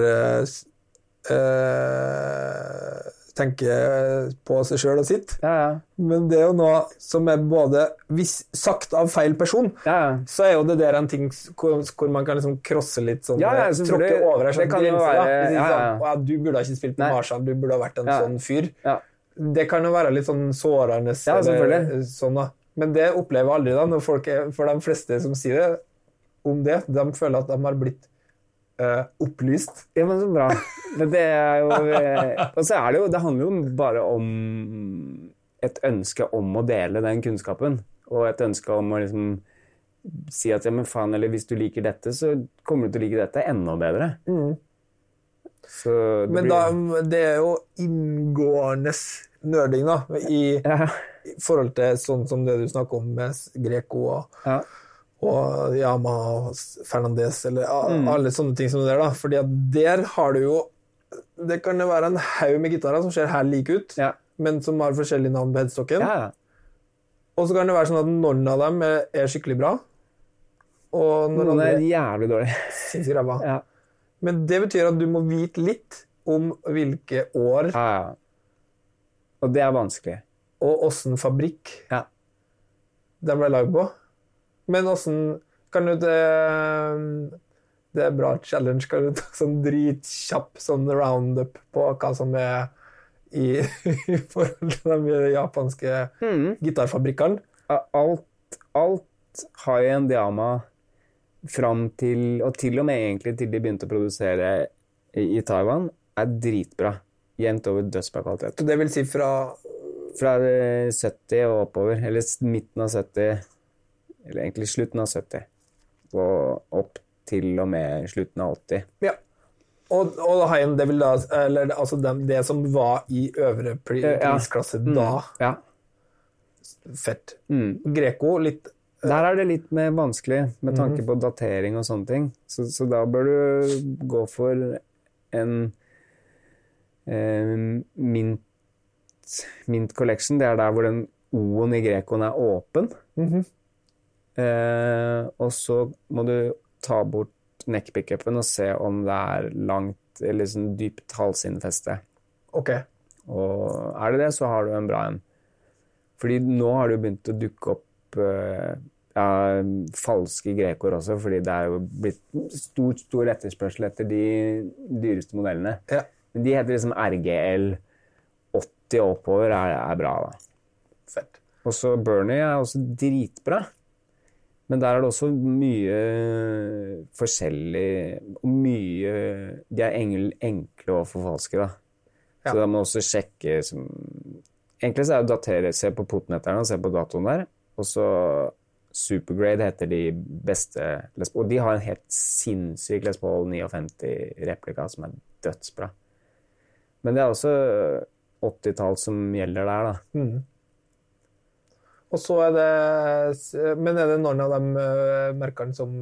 øh, tenker på seg selv og sitt. Ja, ja. Men det er jo noe som er både hvis, sagt av feil person, ja, ja. Så er jo det der en ting hvor, hvor man kan liksom krosse litt sånn, ja, ja, tråkke over en sånn grense. Være, da. Ja, ja. Sånn, du burde ha ikke spilt på Marshall, du burde ha vært en ja. sånn fyr. Ja. Det kan jo være litt sånn sårende, ja, eller sånn da. Men det opplever jeg aldri da, når folk er, for de fleste som sier det om det, de føler at de har blitt uh, opplyst. Ja, men så bra. Men det er jo, og så er det jo, det handler jo bare om et ønske om å dele den kunnskapen, og et ønske om å liksom si at, ja, men faen, eller hvis du liker dette, så kommer du til å like dette enda bedre. Mm. Så det men blir... da, det er jo inngående nerding da, i, ja. i forhold til sånn som det du snakker om med Greco og, ja. og Yamaha og Fernandez, eller mm. alle sånne ting som det der da, fordi at der har du jo, det kan jo være en haug med gitarer som ser her like ut, ja. men som har forskjellige navn på headstocken, ja. og så kan det være sånn at noen av dem er, er skikkelig bra, og noen, noen er jævlig dårlig. Sinnssykt ræva. Ja. Men det betyr at du må vite litt om hvilke år ja, ja. Og det er vanskelig. Og hvordan fabrikk ja. den ble laget på. Men hvordan kan du det, det er bra challenge, kan du ta sånn dritkjapp sånn roundup på hva som er i, i forhold til de japanske mm. gitarfabrikkene? Alt, alt high-end Yamaha fram til, og til og med egentlig til de begynte å produsere i, i Taiwan, er dritbra. Jevnt over dødsbra kvalitet. Så det vil si fra... Fra sytti og oppover, eller midten av sytti, eller egentlig slutten av sytti, og opp til og med slutten av åtti. Ja, og, og high-end, det vil da, eller altså det, det som var i øvre prisklasse ja. da. Mm. Ja. Fett. Mm. Greco, litt... Der er det litt mer vanskelig med tanke på datering og sånne ting. Så, så da bør du gå for en eh, mint, mint collection. Det er der hvor den O-en i Grecoen er åpen. Mm-hmm. eh, og så må du ta bort neckpickupen og se om det er langt eller sånn dypt halsinnfeste. Ok. Og er det det, så har du en bra en. Fordi nå har det jo begynt å dukke opp uh, ja, falske Grecoer også, fordi det er jo blitt stor, stor etterspørsel etter de dyreste modellene. Ja. Men de heter liksom R G L åtti oppover er, er bra da. Fett. Og så Bernie er også dritbra. Men der er det også mye forskjellig, og mye, de er engel, enkle å forfalske da. Ja. Så da må man også sjekke, som, egentlig så er det å datere, se på potnetterne og se på datoen der, og så Supergrade heter de beste Les Paul, og de har en helt sinnssyk Les Paul femtini replika som er dødsbra. Men det er også åttitall som gjelder der da. Mhm. Og så er det, men er det noen av de uh, merkene som,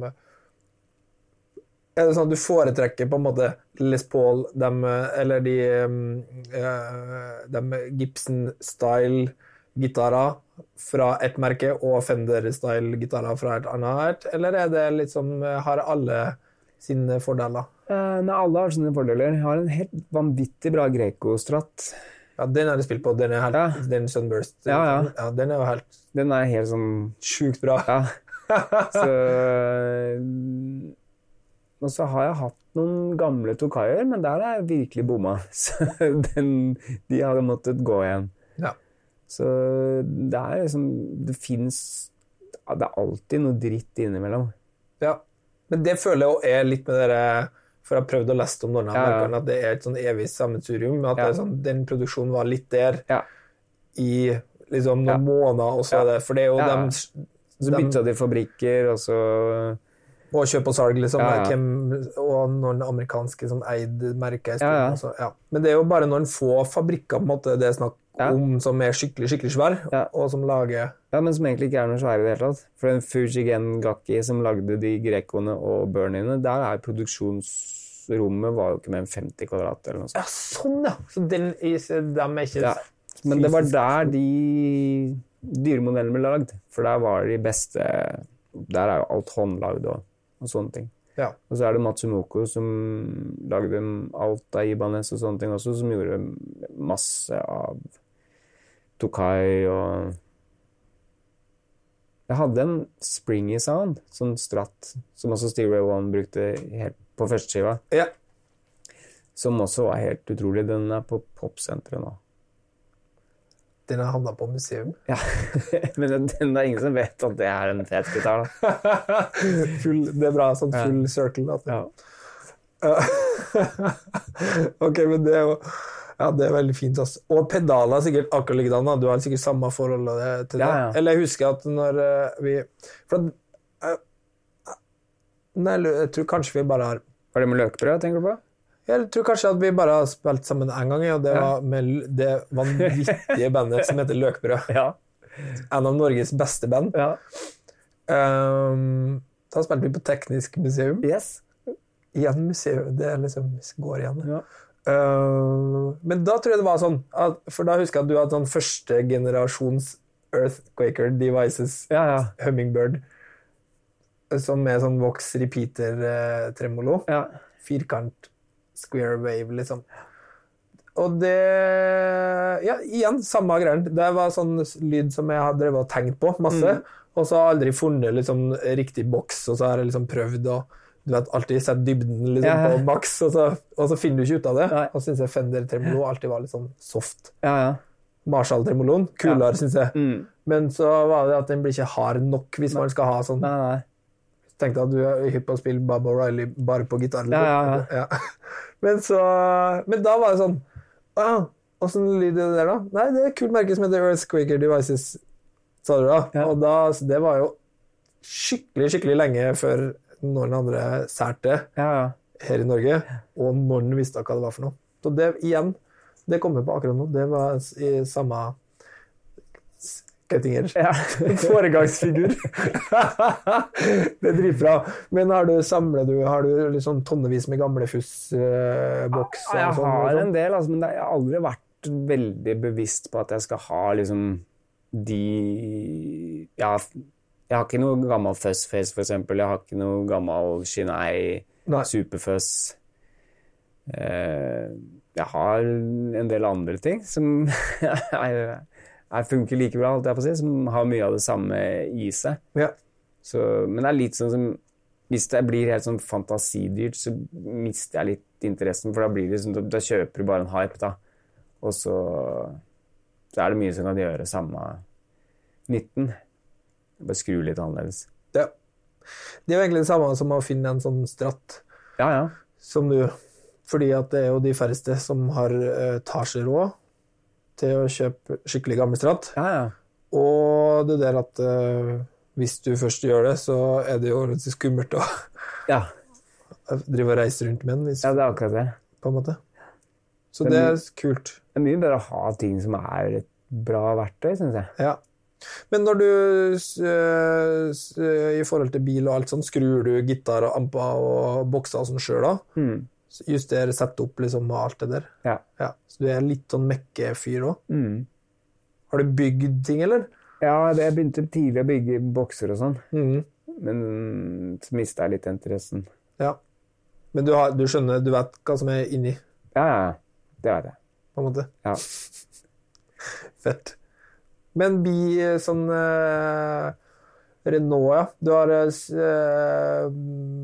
er det sånn at du foretrekker på en måte Les Paul, dem, eller de, uh, de Gibson-style gitarer fra et merke, og Fender-style gitarer fra et annet, eller er det liksom, har alle sine fordeler? Uh, nei, alle har sine fordeler. Jeg har en helt vanvittig bra Greco-strat. Ja, den er det spilt på, den er helt, ja. Den Sunburst. Ja, ja. Ja, den er jo helt... Den er helt sånn... Sjukt bra. Ja. Så... Og så har jeg hatt noen gamle Tokaier, men der er jeg virkelig bomma. Så den, de har måttet gå igjen. Ja. Så det er liksom, det finnes, det er alltid noe dritt innimellom. Ja, men det føler jeg også er litt med dere, for jeg har prøvd å lese om noen av Ja, ja. merkene, at det er et sånn evig sammensurium, at Ja. det er sånn, den produksjonen var litt der Ja. i liksom noen Ja. måneder, og så er det, for det er jo Ja. dem, Så bytta de fabrikker, og så... og kjøp og salg, liksom, Ja, ja. Hvem, og noen amerikanske som eide merket. Ja, ja. Altså, ja. Men det er jo bare noen få fabrikker, på en måte, det er snakk Ja. om, som er skikkelig, skikkelig svær, Ja. og som lager... Ja, men som egentlig ikke er noe svære i det hele tatt. For den Fujigen Gakki som lagde de grekoene og burniene, der er produksjonsrommet var jo ikke mer enn femti kvadrat eller noe sånt. Ja, sånn, ja! Så den, de er ikke... Ja. Men det var der de dyremodellene ble lagd, for der var de beste, der er jo alt håndlagd og, og sånne ting. Ja. Og så er det Matsumoko som lagde alt av Ibanez og sånne ting også, som gjorde masse av Tokai og... Jeg hadde en springy sound, sånn Strat, som også Stevie Ray Vaughan brukte helt på første skiva, Ja. som også var helt utrolig. Den er på popsenteret nå. Den har havnet på museum. Ja, men den, den er ingen som vet at det er en fet gitar da. full, det er bra, sånn full Ja. circle. Altså. Ja. Ok, men det er jo ja, det er veldig fint. Altså. Og pedaler er sikkert akkurat likedan. Da. Du har sikkert samme forhold til det. Ja, ja. Eller jeg husker at når uh, vi for at, uh, Nei, jeg tror kanskje vi bare har Var det med løkbrød, tenker du på? Jeg tror kanskje at vi bare har spilt sammen en gang, og det Ja. var med det vanvittige bandet som heter Løkbrød. Ja. En av Norges beste band. Ja. Um, da spilte vi på Teknisk museum. Yes. Igjen museum, det er liksom går igjen. Ja. Uh, men da tror jeg det var sånn, at, for da husker jeg at du hadde sånn første generasjons Earthquaker Devices Ja, ja. Hummingbird, som er sånn Vox Repeater uh, tremolo. Ja. Firkant square wave, liksom. Og det ja, igjen, samme greier. Det var sånn lyd som jeg har drevet og tenkt på masse, Mm. og så har jeg aldri funnet liksom riktig boks, og så har jeg liksom prøvd å du vet, alltid sett dybden liksom, Ja. på maks, og så, og så finner du ikke ut av det. Nei. Og så synes jeg Fender Tremolo alltid var litt sånn soft. Ja, ja. Marshall Tremoloen, kulere, Ja. synes jeg. Mm. Men så var det at den blir ikke hard nok hvis man skal ha sånn. Nei, nei. Tenkte at du er hypp på å spille Bob O'Reilly bare på gitar. Ja, ja, ja. Men, så, men da var det sånn ah, hvordan lyd er det der da? Nei, det er et kult merke som heter Earthquaker Devices, sa du da. Ja. Og da, så det var jo skikkelig, skikkelig lenge før noen andre særte Ja, ja. her i Norge, og noen visste hva det var for noe. Så det igjen, det kommer på akkurat nå, det var i samme Kettinger. Ja. Foregangsfigur. Det er dritbra. Men har du samlet du, har du liksom tonnevis med gamle fuss-boks? Ja, jeg har en del, altså, men det, jeg har aldri vært veldig bevisst på at jeg skal ha liksom de ja, jeg har ikke noe gammel Fuzzface, for eksempel. Jeg har ikke noe gammel Shinai Nei. Superfuzz. Eh, jeg har en del andre ting som jeg, jeg funker like bra, alt jeg får si, som har mye av det samme i seg. Ja. Så, men det er litt sånn som hvis det blir helt sånn fantasidyrt, så mister jeg litt interessen, for da blir det sånn, da kjøper du bare en hype, da. Og så, så er det mye som kan gjøre samme nytten. Bare skru litt annerledes. Ja. Det er jo egentlig det samme som å finne en sånn stratt Ja, ja. som du, fordi at det er jo de færreste som har uh, tar seg råd til å kjøpe skikkelig gammel stratt. Ja, ja. Og det der at uh, hvis du først gjør det, så er det jo litt skummelt å Ja, drive og reise rundt med den, hvis, ja det er akkurat det. på en måte. Så Men- det er kult. Det er mye bedre å ha ting som er et bra verktøy, synes jeg. Ja. Men når du, s- s- i forhold til bil og alt sånn, skrur du gitar og amper og bokser og sånn selv da? Mm. Juster, sette opp liksom og alt det der? Ja. Ja. Så du er litt sånn mekkefyr også? Mm. Har du bygd ting, eller? Ja, det, jeg begynte tidlig å bygge bokser og sånn, Mhm. men så mistet jeg litt interessen. Ja. Men du, har, du skjønner, du vet hva som er inni, Ja, ja, ja. Det vet jeg. på en måte. Ja. Fett. Men bi sånn eh, Renault, ja. Du har eh,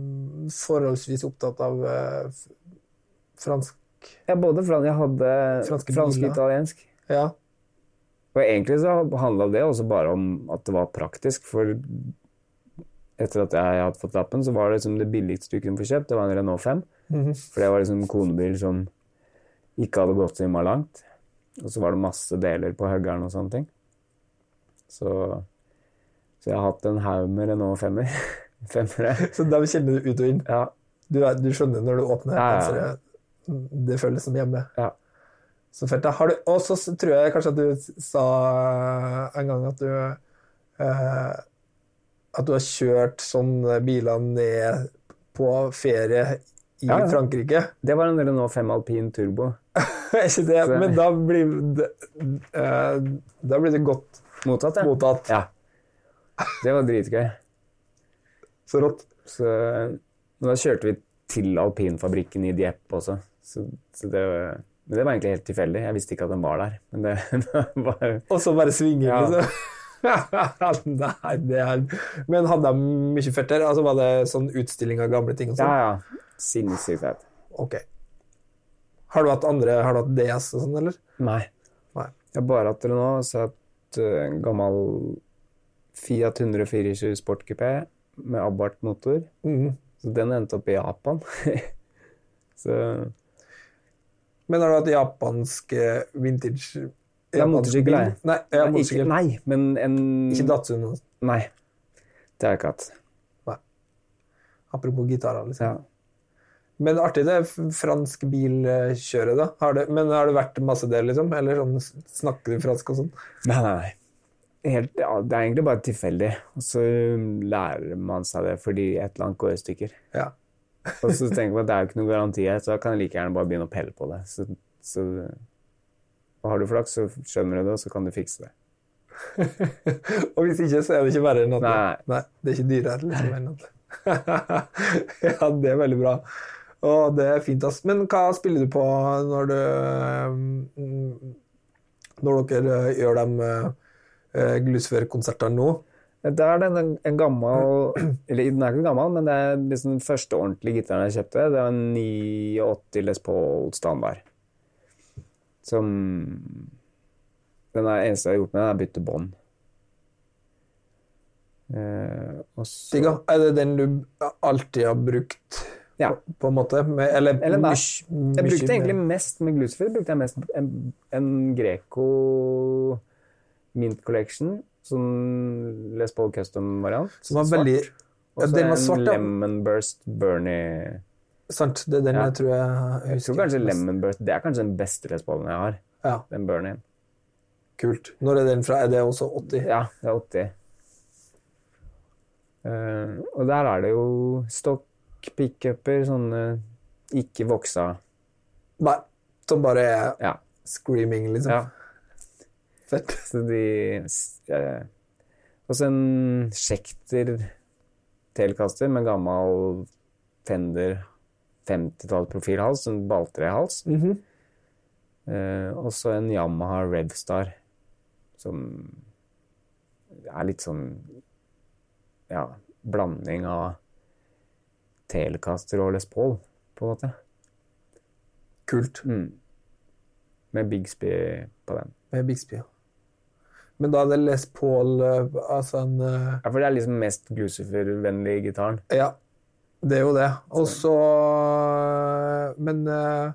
forholdsvis opptatt av uh, fransk. Ja, både fransk, jeg hadde Franske fransk og biler. italiensk. Ja. Og egentlig så handlet det også bare om at det var praktisk, for etter at jeg hadde fått lappen, så var det liksom det billigste du kunne få kjøpt, det var en Renault fem. Mhm. For det var liksom en konebil som ikke hadde gått så innmari langt. Og så var det masse deler på høggeren og sånne ting. Så, så jeg har hatt en haug med Renault femmer. Femmere. Så da kjenner du ut og inn. Ja. Du, er, du skjønner når du åpner. Ja, ja. Så det, det føles som hjemme. Ja. Så fett. Da har du, og så tror jeg kanskje at du sa en gang at du eh, at du har kjørt sånne biler ned på ferie i Ja, ja. Frankrike. Det var en Renault fem Alpine Turbo. Er ikke det? Så- Men da blir det, eh, da blir det godt Mottatt, ja. mottatt. Ja. Det var dritgøy. Så rått. Så da kjørte vi til alpinfabrikken i Dieppe også. Så, så det, var, men det var egentlig helt tilfeldig. Jeg visste ikke at den var der. Men det, det var... Og så bare svinger, Ja. liksom. Nei, det er... Men hadde de mye fett der? Altså var det sånn utstilling av gamle ting og sånn? Ja, ja. Sinnssykt fett. Ok. Har du hatt andre, har du hatt D S og sånn, eller? Nei. Nei. Jeg har bare hatt det nå, så jeg har hatt uh, en gammel Fiat one tjuefire Sportcoupé med Abarth-motor. Mhm. Så den endte opp i Japan. så... Men har du hatt japansk eh, vintage... Ja, motorsykkel, nei. Nei, ja, Nei, motorsykkel. ikke, nei, men en... Ikke Datsun. altså. Nei, det har jeg ikke hatt. Apropos gitarer, liksom. Ja. Men artig det f- fransk bilkjøret, da. Har det, men har det vært masse der, liksom? Eller sånn, snakker du fransk og sånn? Nei, nei, nei. Helt, ja, det er egentlig bare tilfeldig. Og så lærer man seg det fordi et eller annet går i stykker. Ja. Og så tenker man at det er jo ikke noe garanti her, så da kan jeg like gjerne bare begynne å pelle på det. Så, så og har du flaks, så skjønner du det, og så kan du fikse det. Og hvis ikke, så er det ikke verre enn at det. Nei. Nei, det er ikke dyrere, liksom, enn at det. Ja, det er veldig bra. Og det er fint, ass. Men hva spiller du på når du mm, når dere eh, gjør de uh, Glusfer-konsertene nå? Det er den, en, en gammel, eller den er ikke gammel, men det er liksom den første ordentlige gitaren jeg kjøpte. Det var en åttini Les Paul standard. Som, den er eneste jeg har gjort med, den er bytte bånd. Eh, og så... Digga, er det den du alltid har brukt, Ja. på, på en måte? Med, eller Eller nei, mys- jeg brukte mye egentlig mer- mest med Glucifer, brukte jeg mest en, en Greco Mint Collection, sånn Les Paul Custom-variant. Som var veldig... Og Ja, så den var en svart, da. Lemon Burst Bernie. Sant, det er den Ja. jeg tror jeg Jeg husker. tror kanskje mest. Lemon Burst, det er kanskje den beste Les Paulen jeg har, Ja, den Bernien. kult. Når er den fra? Er det også åtti? Ja, det er åtti. Eh, og der er det jo stock pickuper, sånne ikke voksa. Nei, som bare er Ja, screaming, liksom. ja. Fett. Så de... Eh, og så en Schecter telekaster med gammel Fender femtitalls profilhals, en balltrehals. Mhm. Eh, og så en Yamaha Redstar, som er litt sånn, ja, blanding av Telecaster og Les Paul, på en måte. Kult. Mm. Med Bigsby på den. Med Bixby, ja. Men da er det Les Paul, eh, altså en... eh, Ja, for det er liksom mest Glucifer-vennlig gitaren. Ja, det er jo det. Og så... Men... Uh,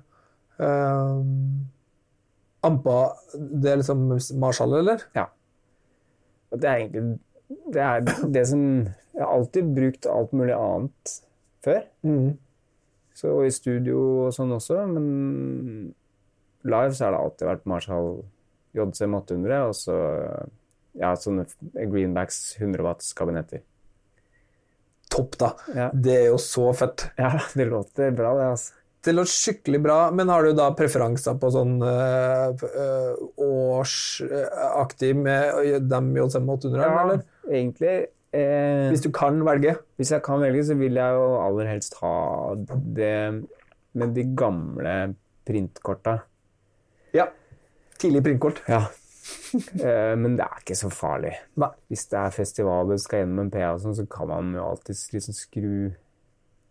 Ampa, det er liksom Marshall, eller? Ja. Og det er egentlig det, er det som jeg har alltid brukt alt mulig annet før. Mm. Så i studio og sånn også, men live så har det alltid vært Marshall J C M åtte hundre, og så ja, sånne Greenbacks hundre watts kabinetter. Topp, da. Ja. Det er jo så fett. Ja, det låter bra det, altså. Det låter skikkelig bra, men har du da preferanser på sånn uh, uh, årsaktig med dem J C M åtte hundre, Ja, eller? egentlig eh, Hvis du kan velge. Hvis jeg kan velge, så vil jeg jo aller helst ha det med de gamle printkorta. Ja. Tidlig printkort. Ja. eh, men det er ikke så farlig. Nei. Hvis det er festival og skal gjennom en P A og sånn, så kan man jo alltid liksom skru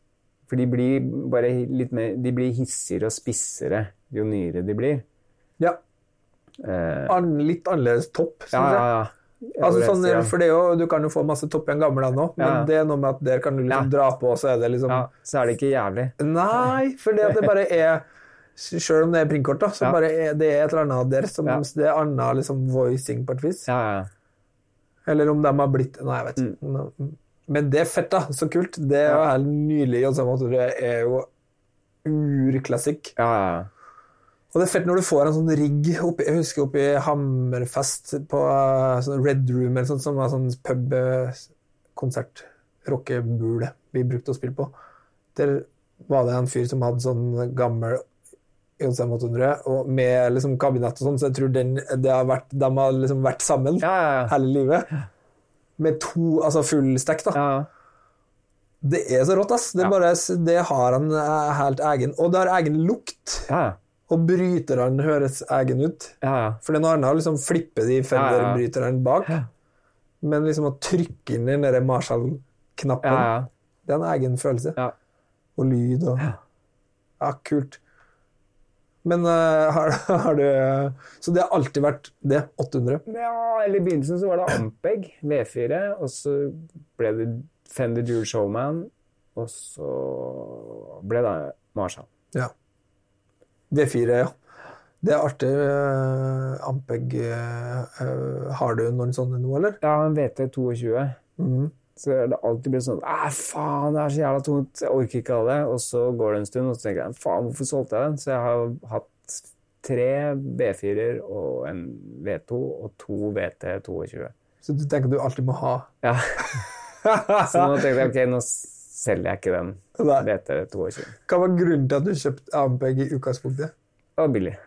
For de blir bare litt mer, de blir hissigere og spissere jo nyere de blir. Ja. Eh, An, litt annerledes topp, synes ja, jeg. ja, ja. Altså, Jeg sånn, vil si, ja. for det er jo, du kan jo få masse topp i en gammel ennå, men Ja. det er noe med at der kan du liksom Ja. dra på, og så er det liksom... Ja, så er det ikke jævlig. Nei, for det at det bare er, selv om det er prinkort da, så Ja. bare er det et eller annet der, som Ja. det er annet liksom voicing på et vis. Ja, ja. Eller om de har blitt, nei, jeg vet ikke. Mm. Men det er fett da, så kult. Det er jo Ja. helt nylig, og sånn at det er jo urklassik. Ja, ja, ja. Og det er fett når du får en sånn rigg oppi, jeg husker oppi Hammerfest på uh, sånn Red Room eller sånt, som var sånn pub-konsert, rockebule vi brukte å spille på. Der var det en fyr som hadde sånn gammel J C M åtte hundre, og med liksom kabinett og sånn, så jeg tror den, det har vært, de har liksom vært sammen Ja, ja, ja. hele livet. Med to, altså full stekk da. Ja, Det er så rått, ass. Det, er Ja. bare, det har en eh, helt egen, og det har egen lukt. ja, ja. Og bryterne høres egen ut. Ja, ja. For det er noe annet å liksom flippe de Fender-bryterne bak. Men liksom å trykke inn den der Marshall-knappen, Ja, ja. det er en egen følelse. Ja. Og lyd og... Ja, kult. Men eh, har, har du... Så det har alltid vært det, åtte hundre. Ja, eller i begynnelsen så var det Ampeg, V fire, og så ble det Fender Dual Showman, og så ble det Marshall. Ja. V fire, ja. Det er artig. eh, Ampeg, eh, eh, har du noen sånne nå, eller? Ja, en V T tjueto. Mhm. Så er det alltid blitt sånn, «Æ, faen, det er så jævla tungt, jeg orker ikke av det», og så går det en stund, og så tenker jeg, faen, hvorfor solgte jeg den? Så jeg har hatt tre V fire-er og en V to, og to V T tjueto. Så du tenker du alltid må ha? Ja. Så nå tenkte jeg, ok, nå selger jeg ikke den Nei. V T tjueto. Hva var grunnen til at du kjøpte Ampeg i utgangspunktet? Det var billig.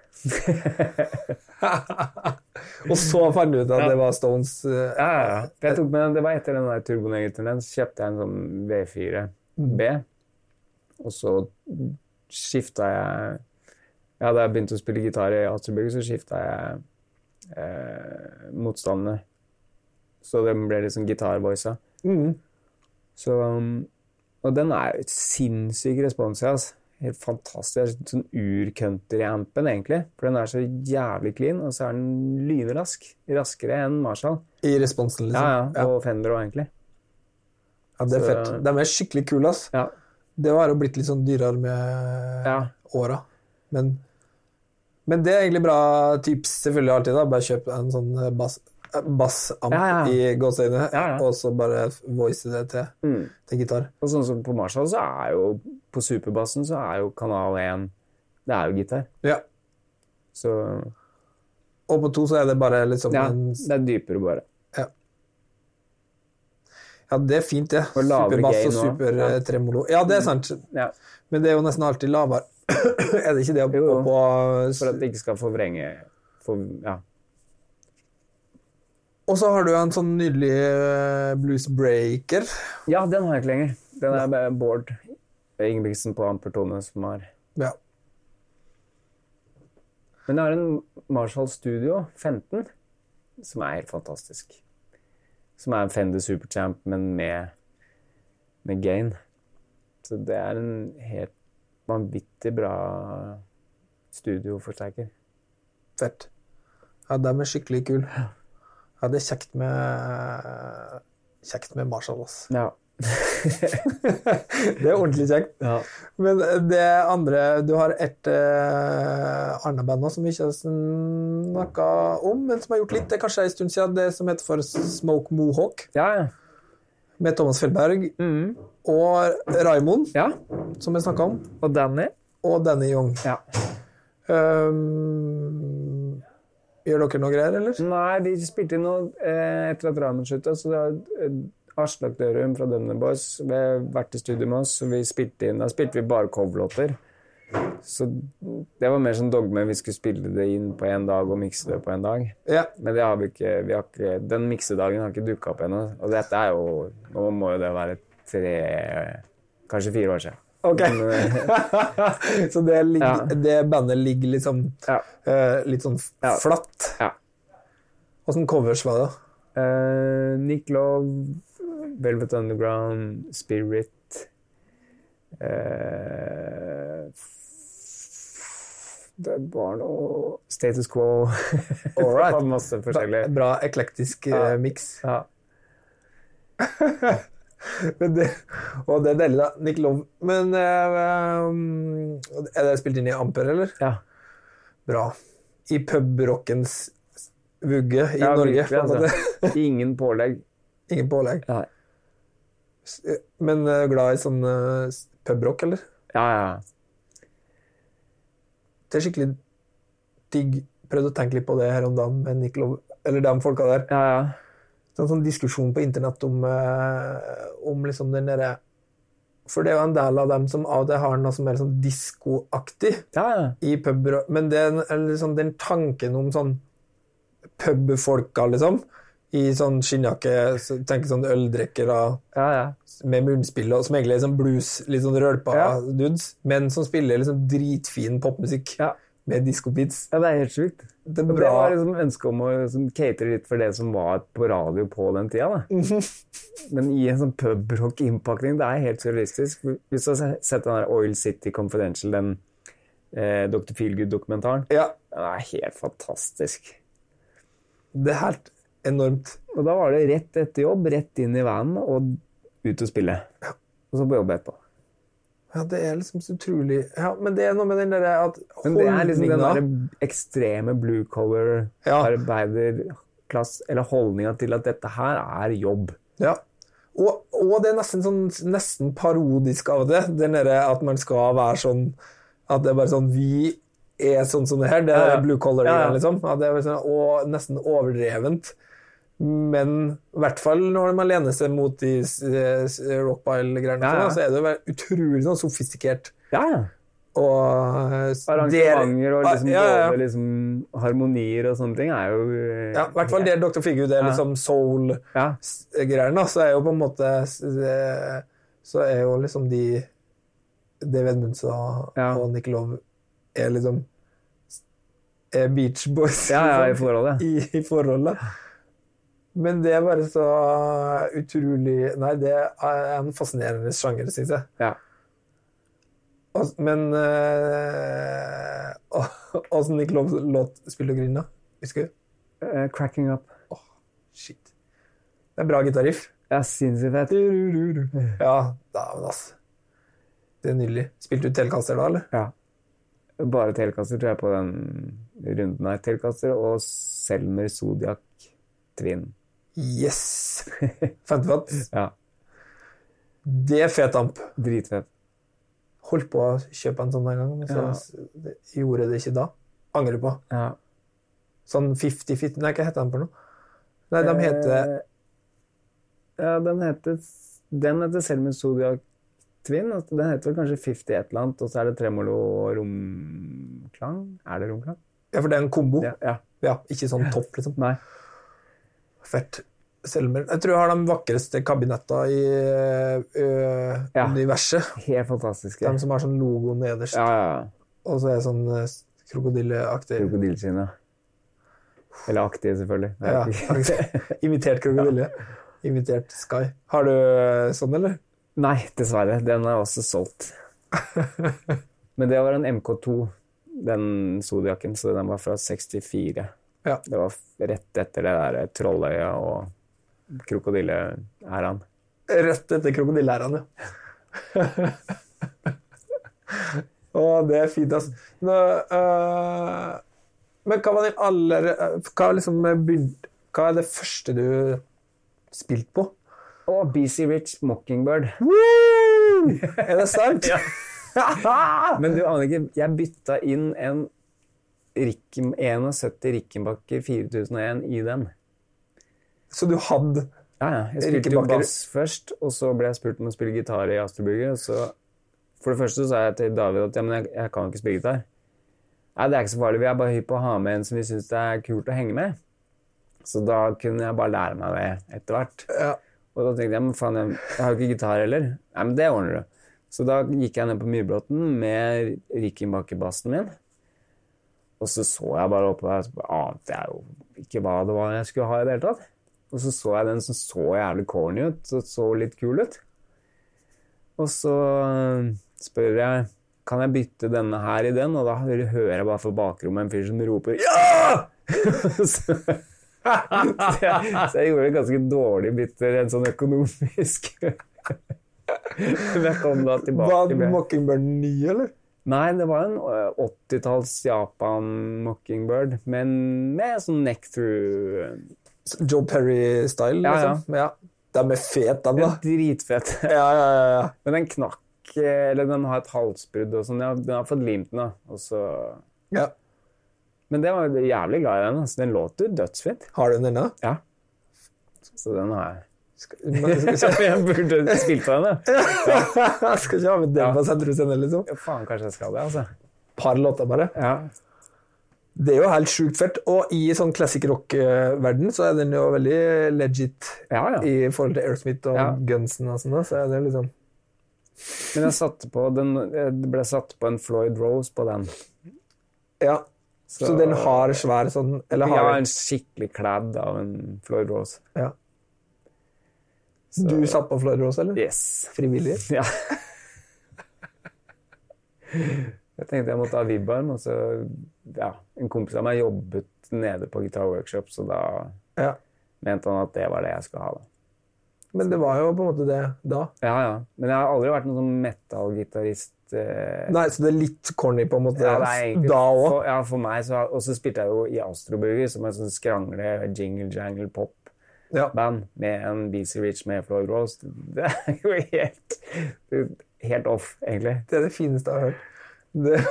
Og så fant du ut at det var Stones. eh, Ja, ja, ja. For jeg tok med, det var etter den der Turboneger-turneen, så kjøpte jeg en sånn V fire B, og så skiftet jeg, ja, da jeg begynte å spille gitar i Astrobygget, så skiftet jeg eh, motstandene. Så det ble liksom gitarvoisa. Mhm. Så, um, og den er jo et sinnssyk respons, altså. Helt fantastisk. Sånn ur-country-ampen, egentlig. For den er så jævlig clean, og så er den lynrask. Raskere enn Marshall. I responsen, liksom. Ja, ja. Og Fender også, egentlig. Ja, det er Så- fett. De er skikkelig kule, ass. Ja. Det har jo blitt litt sånn dyrere med Ja. åra. Men, men det er egentlig bra tips, selvfølgelig alltid, da. Bare kjøp en sånn bass, bassamp Ja, ja. i gåseøyne, Ja, ja. og så bare voice det til, Mm. til gitar. Og sånn som på Marshall, så er jo på superbassen så er jo kanal én, det er jo gitar. Ja. Så Og på to så er det bare liksom ja, en det er dypere bare. Ja, det er fint, det. Og lavere Superbass gain og også. super Ja. eh, tremolo. Ja, det er sant. Ja, Men det er jo nesten alltid lavere. Er det ikke det opp, Jo, opp på for at det ikke skal forvrenge for, ja. Og så har du en sånn nydelig eh, bluesbreaker. ja, den har jeg ikke lenger. Den er bare Bård Ingebrigtsen på Ampertone som har. Ja. Men jeg har en Marshall Studio femten, som er helt fantastisk. Som er en Fender Superchamp, men med, med gain. Så det er en helt vanvittig bra studioforsterker. Fett. Ja, de er skikkelig kul. Ja, det er kjekt med kjekt med Marshall, ass. Ja. Det er ordentlig kjekt. Ja. Men det andre, du har et eh, annet band nå som vi ikke har snakket om, men som har gjort litt, det er kanskje en stund siden, det som heter for Smoke Mohawk, Ja, ja. med Thomas Feldberg, Mhm. og Raimond, Ja. som jeg snakket om, Og Danny? og Danny Young. Ja. Um, gjør dere noe greier, eller? Nei, vi spilte inn noe eh, etter at Ramen slutta, så det var eh, Aslak Dørum fra Dømne Boys. Vi har vært i studio med oss, og vi spilte inn, da spilte vi bare coverlåter. Så det var mer sånn dogme, vi skulle spille det inn på en dag og mikse det på en dag. Ja. Men det har vi ikke, vi har ikke den miksedagen har ikke dukket opp ennå. Og dette er jo, nå må jo det være tre, kanskje fire år siden. Ok. Men, eh, Så det, ligger, Ja. det bandet ligger liksom ja. eh, litt sånn f- Ja. flatt. Ja. Hvordan covers var det? Eh, Nick Love, Velvet Underground, Spirit, Eh, det var noe status quo. All right. Det var masse forskjellig. Bra, bra eklektisk Ja. uh, mix. Ja. Men det, og det er deilig, da. Nick Love. Men uh, um, er det spilt inn i Amper, eller? Ja. Bra. I pubrockens vugge i Ja, Norge. virkelig, altså. Ingen pålegg. Ingen pålegg. Nei. Men uh, glad i sånn uh, pubrock, eller? Ja, ja. Det er skikkelig digg. Prøvde å tenke litt på det her om dagen med Nick Love, eller de folka der. Ja, ja. Det er en sånn diskusjon på internett om, uh, om liksom den derre For det er jo en del av dem som av og til har noe som er sånn diskoaktig Ja, ja. i pub, men det er en- liksom den tanken om sånn pubfolka, liksom, i sånn skinnjakke, så tenker sånn øldrekkere Ja, ja. med munnspill, og som egentlig er sånn blues, litt sånn rølpa Ja. dudes, men som spiller liksom dritfin popmusikk Ja. med disco-beats. Ja, det er helt sykt. Det er Og det bra. var liksom ønsket om å liksom catere litt for det som var på radio på den tida. Da. Men i en sånn pub-rock-innpakning, det er helt surrealistisk. Hvis du har sett den der Oil City Confidential, den eh, doktor Feelgood-dokumentaren, Ja, den er helt fantastisk. det er helt enormt. Og da var det rett etter jobb, rett inn i vanen og ut og spille. Og så på jobb etterpå. Ja, det er liksom så utrolig Ja, men det er noe med den der at Men det er liksom den holdninga- der ekstreme blue collar Ja. arbeiderklasse, eller holdninga til at dette her er jobb. Ja. Og, og det er nesten sånn nesten parodisk av det. Den derre at man skal være sånn at det er bare sånn Vi er sånn som det her. Det er Ja, ja. blue collar, Ja, ja. liksom. At det er bare sånn, og nesten overdrevent. Men i hvert fall når man lener seg mot de rockpile-greiene, Ja, ja. så er det jo bare utrolig sånn sofistikert. Ja, ja. Og eh, Arrangementer og liksom, ja, ja, ja. både liksom harmonier og sånne ting er jo eh, Ja, i hvert fall der doktor Feelgood er Ja. liksom soul-greiene, Ja. så er jo på en måte Så er jo liksom de Dave Edmundsen Ja. og Nick Love er liksom er Beach Boys Ja, ja, i liksom, forholdet. i, i forholdet. Men det er bare så utrolig Nei, det er en fascinerende sjanger, synes jeg. Ja. Og, men uh, Åssen Nick Love låt spiller og griner, husker du? Eh, cracking up. Shit. Det er bra gitarriff. Ja, sinnssykt fett. Ja, da, men altså. Det er nydelig. Spilte du Telecaster da, eller? Ja. Bare Telecaster, tror jeg, på den runden her. Telecaster og Selmer Zodiac Twin. Yes! Femtefatt. Ja, Det er fet amp. dritfett. Holdt på å kjøpe en sånn en gang, men så Ja. det, gjorde det ikke da. Angrer på. Ja. Sånn femti femti Nei, hva heter den for noe? Nei, de heter Eh, Ja, den heter Den heter Selmer Zodiac Twin. altså, Den heter vel kanskje femti et eller annet, og så er det tremolo og romklang. Er det romklang? Ja, for det er en kombo. Ja. ja. Ja, ikke sånn topp, liksom. Nei. Fett. Selmer. Jeg tror jeg har de vakreste kabinetter i øh, Ja. universet. Helt fantastiske. De som har sånn logo nederst. Ja, ja, ja. Og så er det sånn øh, krokodilleaktig. Krokodilleskinn, ja. Eller aktige, selvfølgelig. Jeg Ja, vet ikke. imitert krokodille. Imitert Sky. Har du øh, sånn, eller? Nei, dessverre. Den er også solgt. Men det var en M K to, den Zodiacen, så den var fra sekstifire. Ja. Det var rett etter det der Trolløya og krokodilleæraen. Rett etter krokodilleærene, ja. Å, det er fint, altså. Nå, øh, men hva var din aller Hva, liksom, begynte, hva er det første du spilte på? Og B C Rich Mockingbird. Er det sant? Men du aner ikke, jeg bytta inn en Ricken, syttien Rickenbacker fire tusen og en i den. Så du hadde Ja, ja. Jeg spilte jo Rickenbacker- bass først, og så ble jeg spurt om å spille gitar i Asterburger, og så for det første så sa jeg til David at ja, men jeg, jeg kan ikke spille gitar. Nei, det er ikke så farlig, vi er bare hypp på å ha med en som vi synes det er kult å henge med. Så da kunne jeg bare lære meg det etter hvert. Ja. Og da tenkte jeg, men faen, jeg, jeg har jo ikke gitar heller. Nei, men det ordner du. Så da gikk jeg ned på Myrbråten med Rickenbacker-bassen min. Og så så jeg bare oppe der, og så bare, ante jeg jo ikke hva det var jeg skulle ha i det hele tatt. Og så så jeg den som så jævlig corny ut, så så litt kul ut. Og så spør jeg, kan jeg bytte denne her i den? Og da hører jeg bare fra bakrommet en fyr som roper, ja! så, så, jeg, så jeg gjorde det ganske dårlig bytte, en sånn økonomisk. Men jeg kom da tilbake. Var Mockingbird ny, eller? Nei, det var en åttitalls Japan Mockingbird, men med sånn neck-through. Joe Perry-style, liksom? Ja, ja. Den er fet, den da. Dritfett. ja, ja, ja, ja. Men den knakk, eller den har et halsbrudd og sånn. Ja, den har fått limt den da, og så... Ja. Men det var jeg jævlig glad i den, altså. Den låt jo dødsfett. Har du den ennå? Ja. Så den har jeg. Skal, men, skal jeg burde spilt på den, da. Ja. Skal ikke ha med den ja. På Sentrumscenen, liksom? Ja, faen, kanskje jeg skal det, altså. Par låter bare. Ja. Det er jo helt sjukt fett, og i sånn classic rock-verden så er den jo veldig legit ja, ja. I forhold til Aerosmith og ja. Gunsen og sånn, så er det liksom... Men jeg satte på, den, det ble satt på en Floyd Rose på den. Ja, så, så den har svær sånn, eller har... Ja, en skikkelig kladd av en Floyd Rose. Ja. Så... Du satt på Floyd Rose, eller? Yes. Frivillig? Ja. Jeg tenkte jeg måtte ha vibbarm, og så, ja, en kompis av meg jobbet nede på Guitar Workshop, så da ja. Mente han at det var det jeg skulle ha da. Men det var jo på en måte det da. Ja, ja. Men jeg har aldri vært noen sånn metal-gitarist. Eh... Nei, så det er litt corny på en måte ja, det er egentlig, da også? For, ja, for meg, så, og så spilte jeg jo i Astroburger, som er sånn skrangle, jingle-jangle-pop. Ja. Band med en B C Rich med Floyd Rose. Det er jo helt, helt off, egentlig. Det er det fineste jeg har hørt. Det.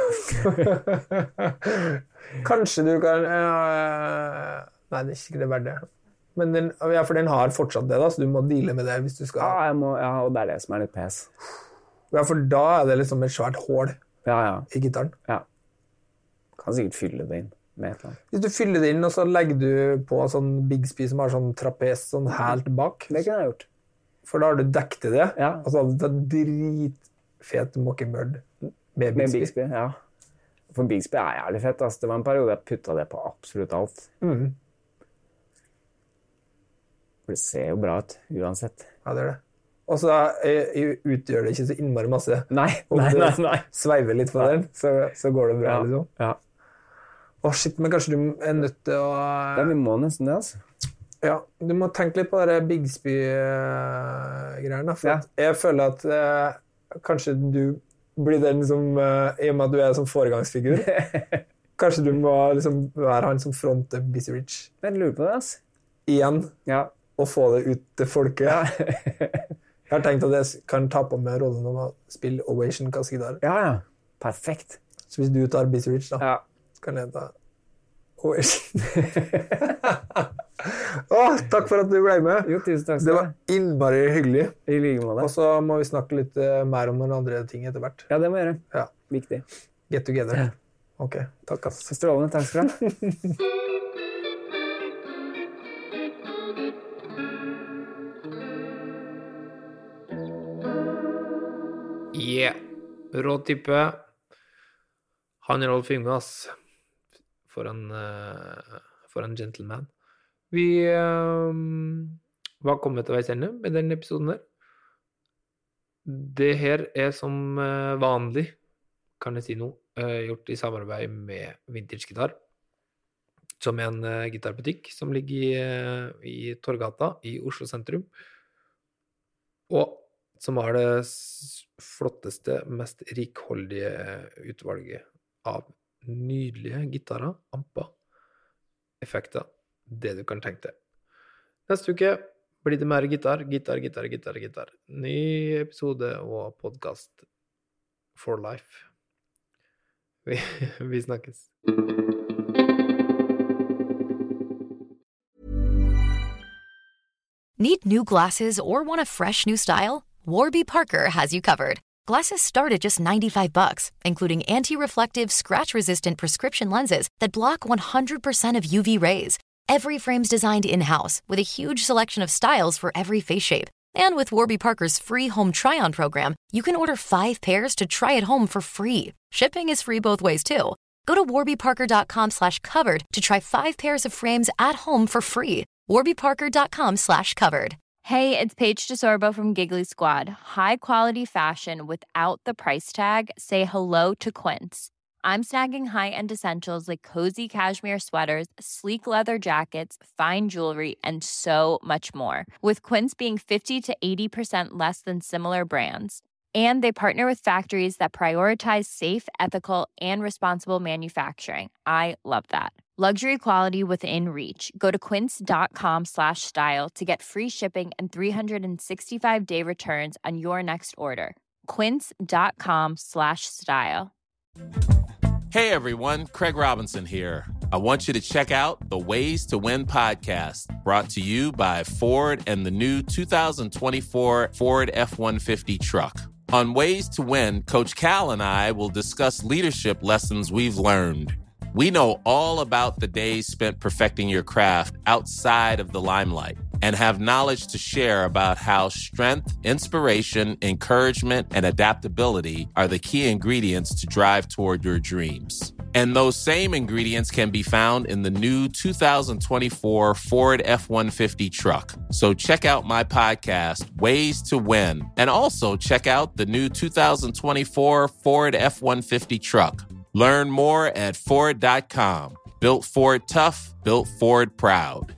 Kanskje du kan uh, nei, det er ikke det verdt det. Men den, ja, for den har fortsatt det da, så du må deale med det hvis du skal. Ja, jeg må, ja, og det er det som er litt pes. Ja, for da er det liksom et svært hål ja, ja. I gitaren. Ja. Kan sikkert fylle det inn med et eller annet. Hvis du fyller det inn, og så legger du på sånn Bigsby som har sånn trapes sånn helt bak. Det kunne jeg gjort. For da har du dekket det. Ja. Og så hadde du tatt dritfet Mockingbird. Med Bigsby. Med Bigsby, ja. For Bigsby er jævlig fett, altså. Det var en periode jeg puttet det på absolutt alt. Mm. For det ser jo bra ut, uansett. Ja, det er det. Og så utgjør det ikke så innmari masse. Nei, nei, nei. nei. Sveiver litt på ja. Den, så, så går det bra, ja. Liksom. Ja. Åh, shit, men kanskje du er nødt til å... Ja, vi må nesten det, altså. Ja, du må tenke litt på det Bigsby-greiene, for ja. Jeg føler at uh, kanskje du blir den som, uh, i og med at du er som foregangsfigur, kanskje du må liksom være han som fronter B C Rich. Jeg lurer på det, altså. Igjen, ja. Og få det ut til folket. Ja. Jeg har tenkt at jeg kan ta på meg rollen om å spille Ovation kassegitar. Ja, ja. Perfekt. Så hvis du tar B C Rich da, ja. så kan jeg ta Ovation. Åh, takk for at du ble med. Jo, tusen takk. Det var innmari hyggelig. I like måte. Og så må vi snakke litt uh, mer om noen andre ting etter hvert. Ja, det må vi gjøre. Ja. Viktig. Get together. Ja. Ok, takk ass. Strålende, takk skal du ha. Yeah. Rå type. Han er Rolf Yngve, ass. For en, uh, for en gentleman. Vi uh, var kommet til veis ende med denne episoden her. Det her er som uh, vanlig, kan jeg si noe, uh, gjort i samarbeid med Vintage Gitar, som er en uh, gitarbutikk som ligger i, uh, i Torgata i Oslo sentrum, og som har det flotteste, mest rikholdige utvalget av nydelige gitarer, amper, effekter, det du kan tenke deg. Neste uke blir det mer gitar, gitar, gitar, gitar, gitar. Ny episode og podcast for life. Vi, vi snakkes. Need new glasses or want a fresh new style? Warby Parker has you covered. Glasses start at just ninety-five bucks, including anti-reflective, scratch-resistant prescription lenses that block one hundred percent of U V rays. Every frame's designed in-house with a huge selection of styles for every face shape. And with Warby Parker's free home try-on program, you can order five pairs to try at home for free. Shipping is free both ways, too. Go to warbyparker.com slash covered to try five pairs of frames at home for free. warbyparker.com slash covered. Hey, it's Paige DeSorbo from Giggly Squad. High quality fashion without the price tag. Say hello to Quince. I'm snagging high-end essentials like cozy cashmere sweaters, sleek leather jackets, fine jewelry, and so much more. With Quince being fifty to eighty percent less than similar brands. And they partner with factories that prioritize safe, ethical, and responsible manufacturing. I love that. Luxury quality within reach. Go to quince.com slash style to get free shipping and three sixty-five day returns on your next order. Quince.com slash style. Hey everyone, Craig Robinson here. I want you to check out the Ways to Win podcast, brought to you by Ford and the new two thousand twenty-four Ford F one fifty truck. On Ways to Win, Coach Cal and I will discuss leadership lessons we've learned. We know all about the days spent perfecting your craft outside of the limelight and have knowledge to share about how strength, inspiration, encouragement, and adaptability are the key ingredients to drive toward your dreams. And those same ingredients can be found in the new two thousand twenty-four Ford F one fifty truck. So check out my podcast, Ways to Win, and also check out the new two thousand twenty-four Ford F one fifty truck. Learn more at Ford dot com. Built Ford tough, built Ford proud.